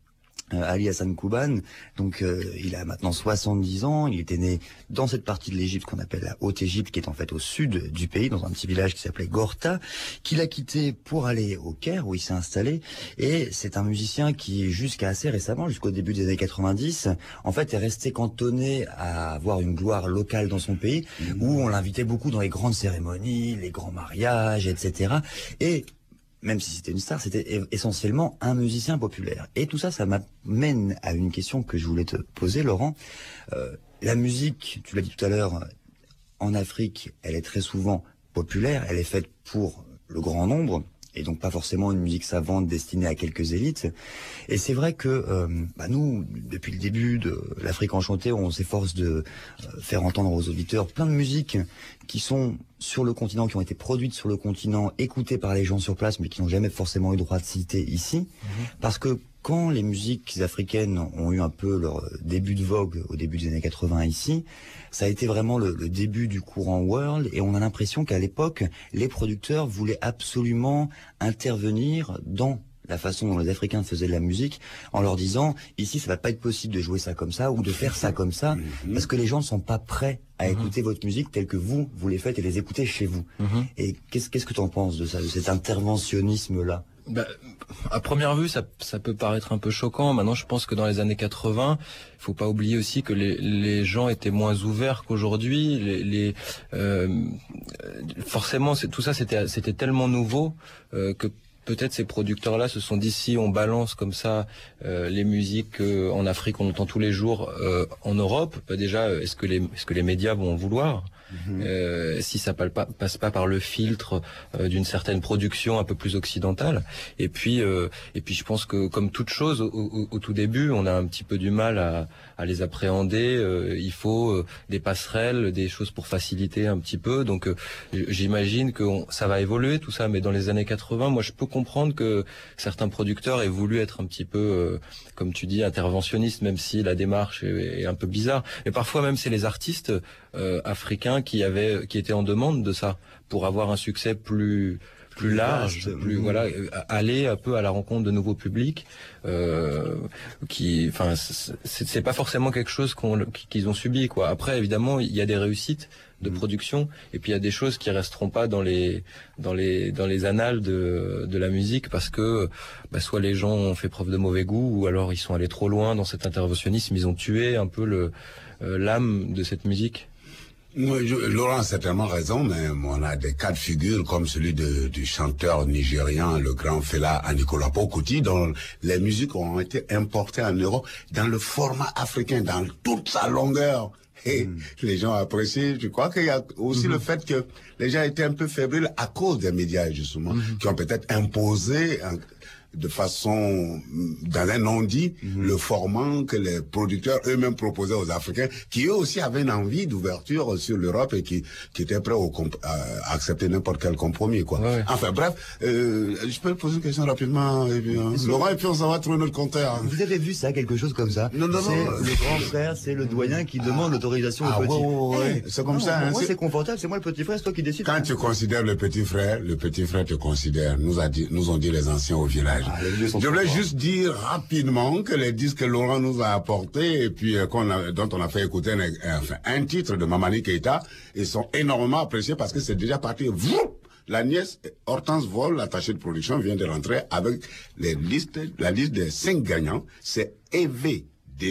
Euh, Ali Hassan Kouban, donc euh, il a maintenant soixante-dix ans, il était né dans cette partie de l'Égypte qu'on appelle la Haute-Égypte, qui est en fait au sud du pays, dans un petit village qui s'appelait Gorta, qu'il a quitté pour aller au Caire, où il s'est installé, et c'est un musicien qui, jusqu'à assez récemment, jusqu'au début des années quatre-vingt-dix, en fait est resté cantonné à avoir une gloire locale dans son pays, mmh. où on l'invitait beaucoup dans les grandes cérémonies, les grands mariages, et cetera. Et même si c'était une star, c'était essentiellement un musicien populaire. Et tout ça, ça m'amène à une question que je voulais te poser, Laurent. Euh, la musique, tu l'as dit tout à l'heure, en Afrique, elle est très souvent populaire, elle est faite pour le grand nombre, et donc pas forcément une musique savante destinée à quelques élites. Et c'est vrai que euh, bah nous, depuis le début de l'Afrique enchantée, on s'efforce de euh, faire entendre aux auditeurs plein de musiques qui sont sur le continent, qui ont été produites sur le continent, écoutées par les gens sur place, mais qui n'ont jamais forcément eu droit de citer ici. Mmh. Parce que quand les musiques africaines ont eu un peu leur début de vogue au début des années quatre-vingts ici, ça a été vraiment le, le début du courant world, et on a l'impression qu'à l'époque, les producteurs voulaient absolument intervenir dans la façon dont les Africains faisaient de la musique, en leur disant, ici, ça va pas être possible de jouer ça comme ça, ou de faire ça comme ça, mmh. parce que les gens ne sont pas prêts à mmh. écouter votre musique telle que vous, vous les faites, et les écouter chez vous. Mmh. Et qu'est-ce, qu'est-ce que tu en penses de ça, de cet interventionnisme-là? Bah, à première vue, ça, ça peut paraître un peu choquant. Maintenant, je pense que dans les années quatre-vingts, il faut pas oublier aussi que les, les gens étaient moins ouverts qu'aujourd'hui. Les, les euh, forcément, c'est, tout ça, c'était, c'était tellement nouveau euh, que peut-être ces producteurs-là se sont dit, si on balance comme ça euh, les musiques euh, en Afrique, on entend tous les jours euh, en Europe, bah déjà, est-ce que les, est-ce que les médias vont en vouloir? Mmh. Euh, si ça passe pas, passe pas par le filtre euh, d'une certaine production un peu plus occidentale. Et puis, euh, et puis, je pense que comme toute chose, au, au, au tout début, on a un petit peu du mal à, à les appréhender. Euh, il faut euh, des passerelles, des choses pour faciliter un petit peu. Donc, euh, j'imagine que on, ça va évoluer tout ça. Mais dans les années quatre-vingts, moi, je peux comprendre que certains producteurs aient voulu être un petit peu, euh, comme tu dis, interventionnistes, même si la démarche est, est un peu bizarre. Et parfois, même, c'est les artistes euh, africains qui avait, qui était en demande de ça pour avoir un succès plus plus large, vaste, plus mmh. voilà, aller un peu à la rencontre de nouveaux publics, euh, qui, enfin, c'est, c'est pas forcément quelque chose qu'on, qu'ils ont subi, quoi. Après, évidemment, il y a des réussites de mmh. production, et puis il y a des choses qui resteront pas dans les dans les dans les annales de de la musique, parce que bah, soit les gens ont fait preuve de mauvais goût, ou alors ils sont allés trop loin dans cet interventionnisme, ils ont tué un peu le euh, l'âme de cette musique. Oui, je, Laurent a certainement raison, mais on a des cas de figure comme celui de, du chanteur nigérian, le grand Fela Anikulapo Kuti, dont les musiques ont été importées en Europe dans le format africain, dans toute sa longueur. Et mmh. les gens apprécient. Je crois qu'il y a aussi mmh. le fait que les gens étaient un peu fébriles à cause des médias, justement, mmh. qui ont peut-être imposé un, de façon, dans un non-dit, mmh. le format que les producteurs eux-mêmes proposaient aux Africains, qui eux aussi avaient une envie d'ouverture sur l'Europe et qui, qui étaient prêts au comp- à accepter n'importe quel compromis, quoi. Ouais. Enfin, bref, euh, je peux poser une question rapidement, et puis, hein, Laurent, et puis on s'en va trouver notre compteur. Hein. Vous avez vu ça, quelque chose comme ça? Non, non, c'est non. Le grand frère, c'est le doyen qui demande ah, l'autorisation ah, au petit. Ouais, ouais, ouais. Hey, c'est comme non, ça. Hein, moi, c'est... c'est confortable, c'est moi le petit frère, c'est toi qui décides. Quand tu considères le petit frère, le petit frère te considère. Nous, a dit, nous ont dit les anciens au village. Ah, les je voulais juste dire rapidement que les disques que Laurent nous a apportés et puis euh, qu'on a, dont on a fait écouter un, enfin, un titre de Mamani Keïta, ils sont énormément appréciés parce que c'est déjà parti. Vroom, la nièce Hortense Vol, l'attachée de production, vient de rentrer avec les listes, la liste des cinq gagnants. C'est Eve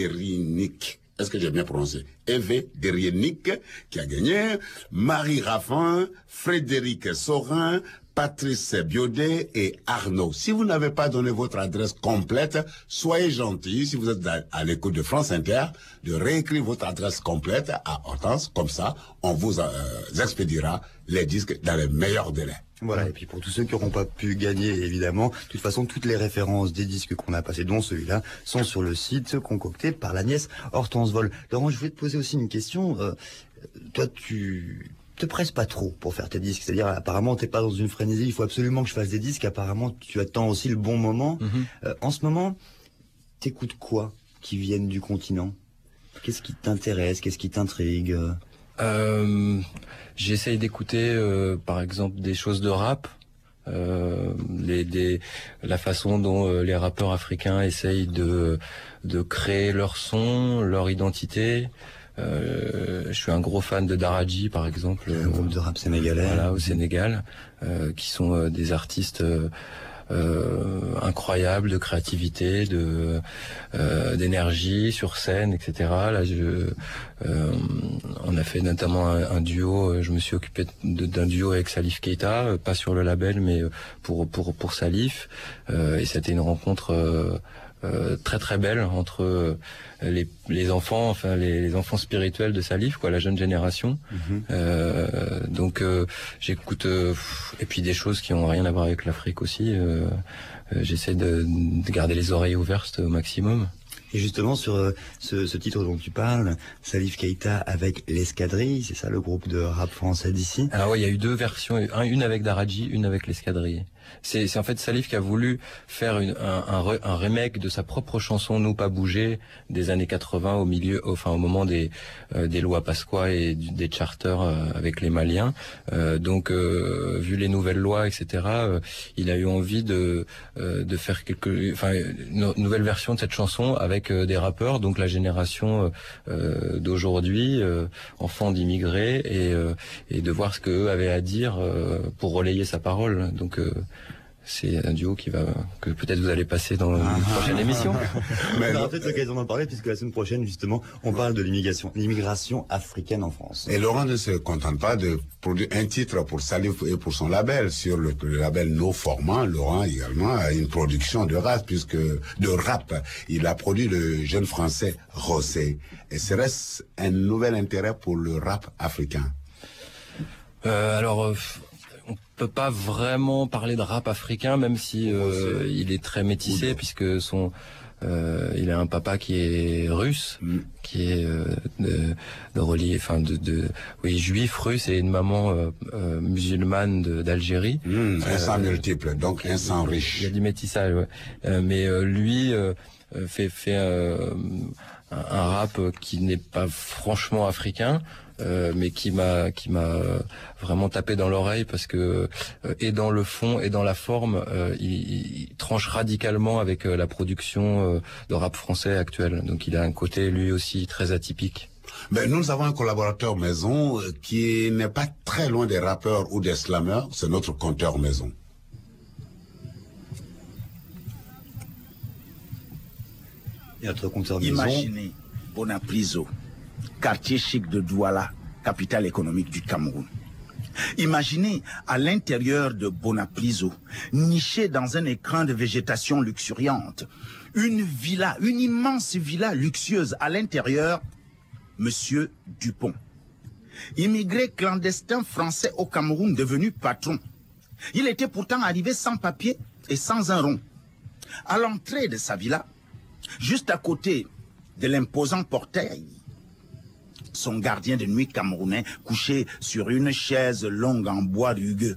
Derinik. Est-ce que j'ai bien prononcé? Eve Derinik qui a gagné. Marie Raffin, Frédéric Sorin, Patrice Biaudet et Arnaud. Si vous n'avez pas donné votre adresse complète, soyez gentils, si vous êtes à, à l'écoute de France Inter, de réécrire votre adresse complète à Hortense. Comme ça, on vous euh, expédiera les disques dans les meilleurs délais. Voilà, et puis pour tous ceux qui n'auront pas pu gagner, évidemment, de toute façon, toutes les références des disques qu'on a passés, dont celui-là, sont sur le site concocté par la nièce Hortense Vol. Laurent, je voulais te poser aussi une question. Euh, toi, tu... te presse pas trop pour faire tes disques, c'est-à-dire apparemment t'es pas dans une frénésie, il faut absolument que je fasse des disques, apparemment tu attends aussi le bon moment. Mmh. Euh, en ce moment, t'écoutes quoi qui viennent du continent? Qu'est-ce qui t'intéresse? Qu'est-ce qui t'intrigue? euh, J'essaye d'écouter euh, par exemple des choses de rap. euh, les, des, la façon dont euh, les rappeurs africains essayent de, de créer leur son, leur identité. Euh, je suis un gros fan de Daraji, par exemple. Un groupe de rap sénégalais. Voilà, au Sénégal, euh, qui sont euh, des artistes euh, euh, incroyables de créativité, de euh, d'énergie sur scène, et cetera. Là, je, euh, on a fait notamment un, un duo. Je me suis occupé d'un duo avec Salif Keita, pas sur le label, mais pour pour pour Salif. Euh, et c'était une rencontre euh, euh, très très belle entre euh, les les enfants, enfin les, les enfants spirituels de Salif, quoi, la jeune génération. Mm-hmm. Euh, donc euh, j'écoute euh, et puis des choses qui ont rien à voir avec l'Afrique aussi. Euh, euh, j'essaie de, de garder les oreilles ouvertes au maximum. Et justement, sur euh, ce, ce titre dont tu parles, Salif Keita avec l'Escadrille, c'est ça le groupe de rap français d'ici? Alors ouais, il y a eu deux versions, un, une avec Daraji, une avec l'Escadrille. C'est, c'est en fait Salif qui a voulu faire une, un, un, re, un remake de sa propre chanson Nous pas bouger des années quatre-vingts au milieu, enfin au moment des euh, des lois Pasqua et du, des charters euh, avec les Maliens. Euh, donc euh, vu les nouvelles lois, et cetera. Euh, il a eu envie de euh, de faire quelque, enfin une nouvelle version de cette chanson avec euh, des rappeurs, donc la génération euh, d'aujourd'hui, euh, enfants d'immigrés, et euh, et de voir ce qu'eux avaient à dire euh, pour relayer sa parole. Donc euh, c'est un duo qui va, que peut-être vous allez passer dans une ah, prochaine ah, émission. Mais on aura peut-être l'occasion d'en parler, puisque la semaine prochaine, justement, on parle de l'immigration, l'immigration africaine en France. Et Laurent ne se contente pas de produire un titre pour Salif et pour son label. Sur le, le label No Format, Laurent également a une production de rap, puisque, de rap. Il a produit le jeune français Rossé. Et serait-ce un nouvel intérêt pour le rap africain? Euh, alors, euh, on peut pas vraiment parler de rap africain, même si euh, il est très métissé, puisque son euh, il a un papa qui est russe, mm. qui est euh, de, de relié, enfin de, de oui juif russe, et une maman euh, euh, musulmane de, d'Algérie. Mm, un sang euh, multiple, donc un sang riche. Il y a du métissage, ouais. Euh, mais euh, lui euh, fait fait euh, un, un rap qui n'est pas franchement africain. Euh, mais qui m'a qui m'a vraiment tapé dans l'oreille, parce que euh, et dans le fond et dans la forme, euh, il, il tranche radicalement avec euh, la production euh, de rap français actuel. Donc il a un côté lui aussi très atypique. Ben, nous avons un collaborateur maison euh, qui n'est pas très loin des rappeurs ou des slameurs, c'est notre compteur maison. Et notre compteur maison. Imaginez Bonapriso, quartier chic de Douala, capitale économique du Cameroun. Imaginez à l'intérieur de Bonapriso, niché dans un écrin de végétation luxuriante, une villa, une immense villa luxueuse à l'intérieur, Monsieur Dupont. Immigré clandestin français au Cameroun, devenu patron. Il était pourtant arrivé sans papier et sans un rond. À l'entrée de sa villa, juste à côté de l'imposant portail, son gardien de nuit camerounais couché sur une chaise longue en bois rugueux,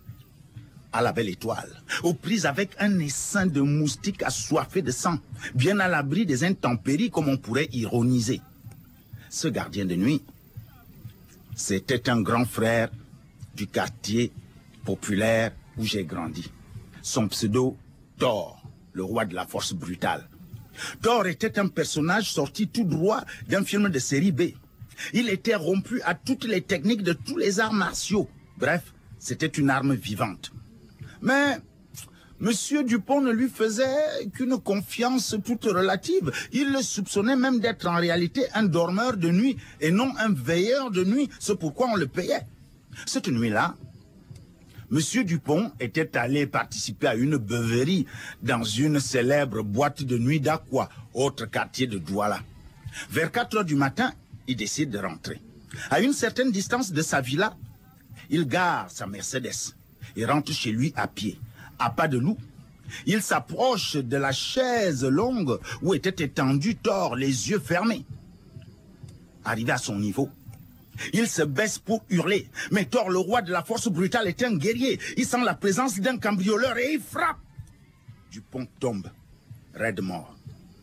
à la belle étoile, aux prises avec un essaim de moustiques assoiffés de sang, bien à l'abri des intempéries comme on pourrait ironiser. Ce gardien de nuit, c'était un grand frère du quartier populaire où j'ai grandi. Son pseudo, Thor, le roi de la force brutale. Thor était un personnage sorti tout droit d'un film de série B. Il était rompu à toutes les techniques de tous les arts martiaux. Bref, c'était une arme vivante. Mais Monsieur Dupont ne lui faisait qu'une confiance toute relative. Il le soupçonnait même d'être en réalité un dormeur de nuit et non un veilleur de nuit, c'est pourquoi on le payait. Cette nuit-là, Monsieur Dupont était allé participer à une beuverie dans une célèbre boîte de nuit d'Aqua, autre quartier de Douala. Vers quatre heures du matin, il décide de rentrer. À une certaine distance de sa villa, il gare sa Mercedes et rentre chez lui à pied, à pas de loup. Il s'approche de la chaise longue où était étendu Thor, les yeux fermés. Arrivé à son niveau, il se baisse pour hurler. Mais Thor, le roi de la force brutale, est un guerrier. Il sent la présence d'un cambrioleur et il frappe. Dupont tombe, raide mort.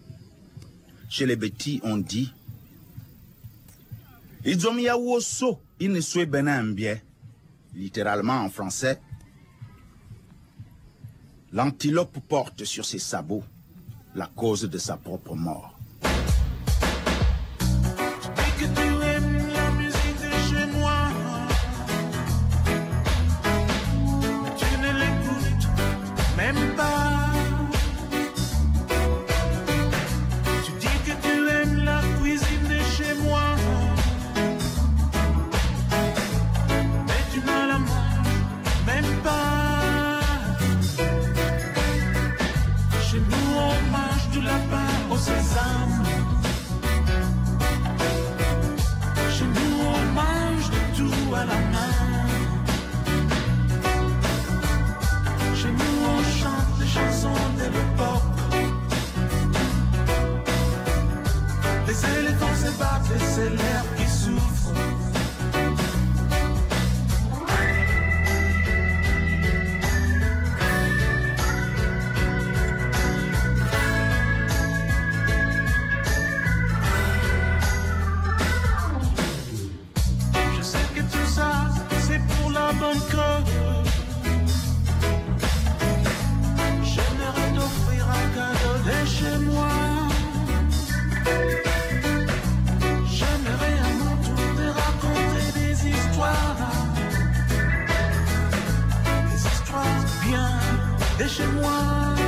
Chez les Bétis, on dit « Idzomia woso, il ne souhaite benin bien ». Littéralement en français, l'antilope porte sur ses sabots la cause de sa propre mort. Que tu aimes la musique de chez moi, mais tu ne l'écoutes même pas. Tu dis que tu aimes la cuisine de chez moi, mais tu ne la manges même pas. Chez nous on mange du lapin au sésame. À la main. Chez nous on chante les chansons de l'époque. Les éléphants se battent et c'est l'air qui souffre. J'aimerais t'offrir un cadeau de chez moi. J'aimerais à mon tour te raconter des histoires. Des histoires bien de chez moi.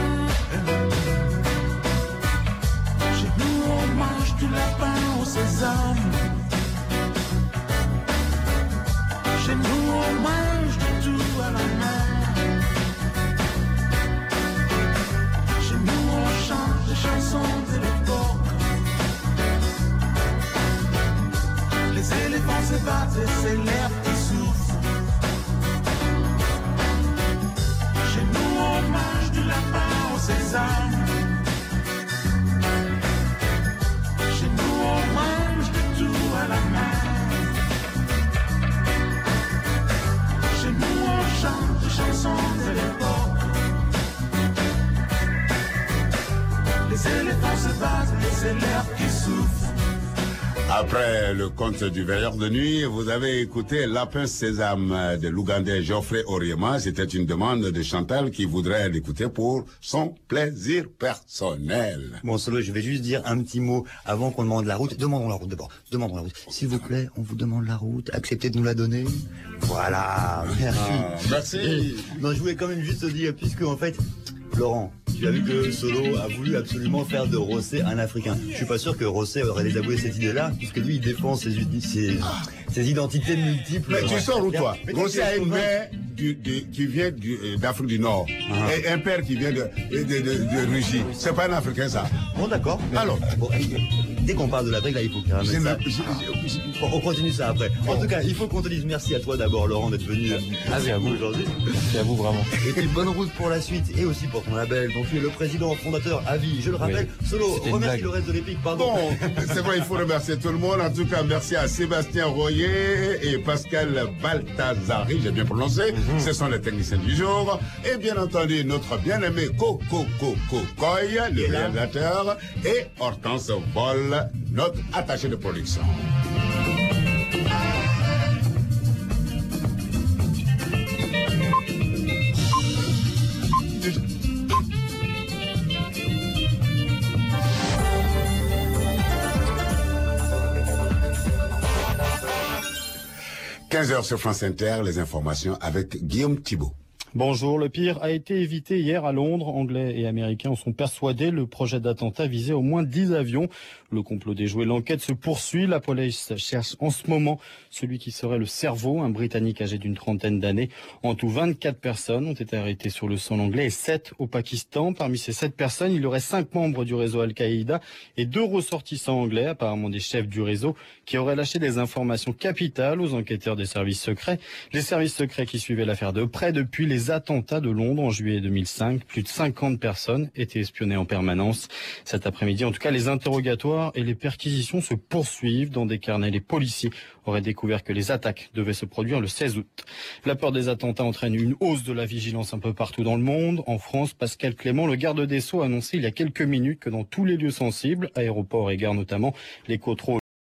Chez nous on mange du lapin au sésame. Chez nous on mange de tout à la main. Chez nous on chante des chansons de l'époque. Les éléphants se battent et c'est l'air qui souffle. Chez nous on mange du lapin au sésame. Chez nous on mange de tout à la main. Chante des chansons de l'époque. Les éléphants se battent et c'est l'air qui souffle. Après le conte du veilleur de nuit, vous avez écouté Lapin Sésame de l'Ougandais Geoffrey Oriema. C'était une demande de Chantal qui voudrait l'écouter pour son plaisir personnel. Bon, Solo, je vais juste dire un petit mot avant qu'on demande la route. Demandons la route d'abord. Demandons la route. S'il vous plaît, on vous demande la route. Acceptez de nous la donner. Voilà. Merci. Ah, merci. Et, non, je voulais quand même juste dire, puisque en fait, Laurent, tu as vu que Solo a voulu absolument faire de Rosset un Africain. Je suis pas sûr que Rosset aurait désavoué cette idée-là, puisque lui, il défend ses, ses, ses identités multiples. Mais tu sors où, toi? Mais Rosset a une mère du, du, qui vient d'Afrique du, du Nord uh-huh. et un père qui vient de, de, de, de, de Russie. C'est pas un Africain, ça. Bon, d'accord. Alors, bon, dès qu'on parle de l'Afrique, là, il faut qu'il ramène ça. Bon, on continue ça après. En tout cas, il faut qu'on te dise merci à toi d'abord, Laurent, d'être venu ah, à vous aujourd'hui. C'est à vous, vraiment. Et puis, bonne route pour la suite et aussi pour ton label. Donc, tu es le président fondateur à vie, je le rappelle. Oui. Solo, remercie le reste de l'Épique, pardon. Bon, c'est vrai, il faut remercier tout le monde. En tout cas, merci à Sébastien Royer et Pascal Baltazari, j'ai bien prononcé. Mm-hmm. Ce sont les techniciens du jour. Et bien entendu, notre bien-aimé Coco Coco Coy, le réalisateur, et Hortense Vol, notre attaché de production. quinze heures sur France Inter, les informations avec Guillaume Thibault. Bonjour, le pire a été évité hier à Londres. Anglais et Américains en sont persuadés. Le projet d'attentat visait au moins dix avions. Le complot déjoué, l'enquête se poursuit. La police cherche en ce moment celui qui serait le cerveau, un Britannique âgé d'une trentaine d'années. En tout, vingt-quatre personnes ont été arrêtées sur le sol anglais et sept au Pakistan. Parmi ces sept personnes, il y aurait cinq membres du réseau Al-Qaïda et deux ressortissants anglais, apparemment des chefs du réseau, qui auraient lâché des informations capitales aux enquêteurs des services secrets. Les services secrets qui suivaient l'affaire de près depuis les attentats de Londres en juillet deux mille cinq. Plus de cinquante personnes étaient espionnées en permanence. Cet après-midi, en tout cas, les interrogatoires et les perquisitions se poursuivent dans des carnets. Les policiers auraient découvert que les attaques devaient se produire le seize août. La peur des attentats entraîne une hausse de la vigilance un peu partout dans le monde. En France, Pascal Clément, le garde des Sceaux, a annoncé il y a quelques minutes que dans tous les lieux sensibles, aéroports et gares notamment, les contrôles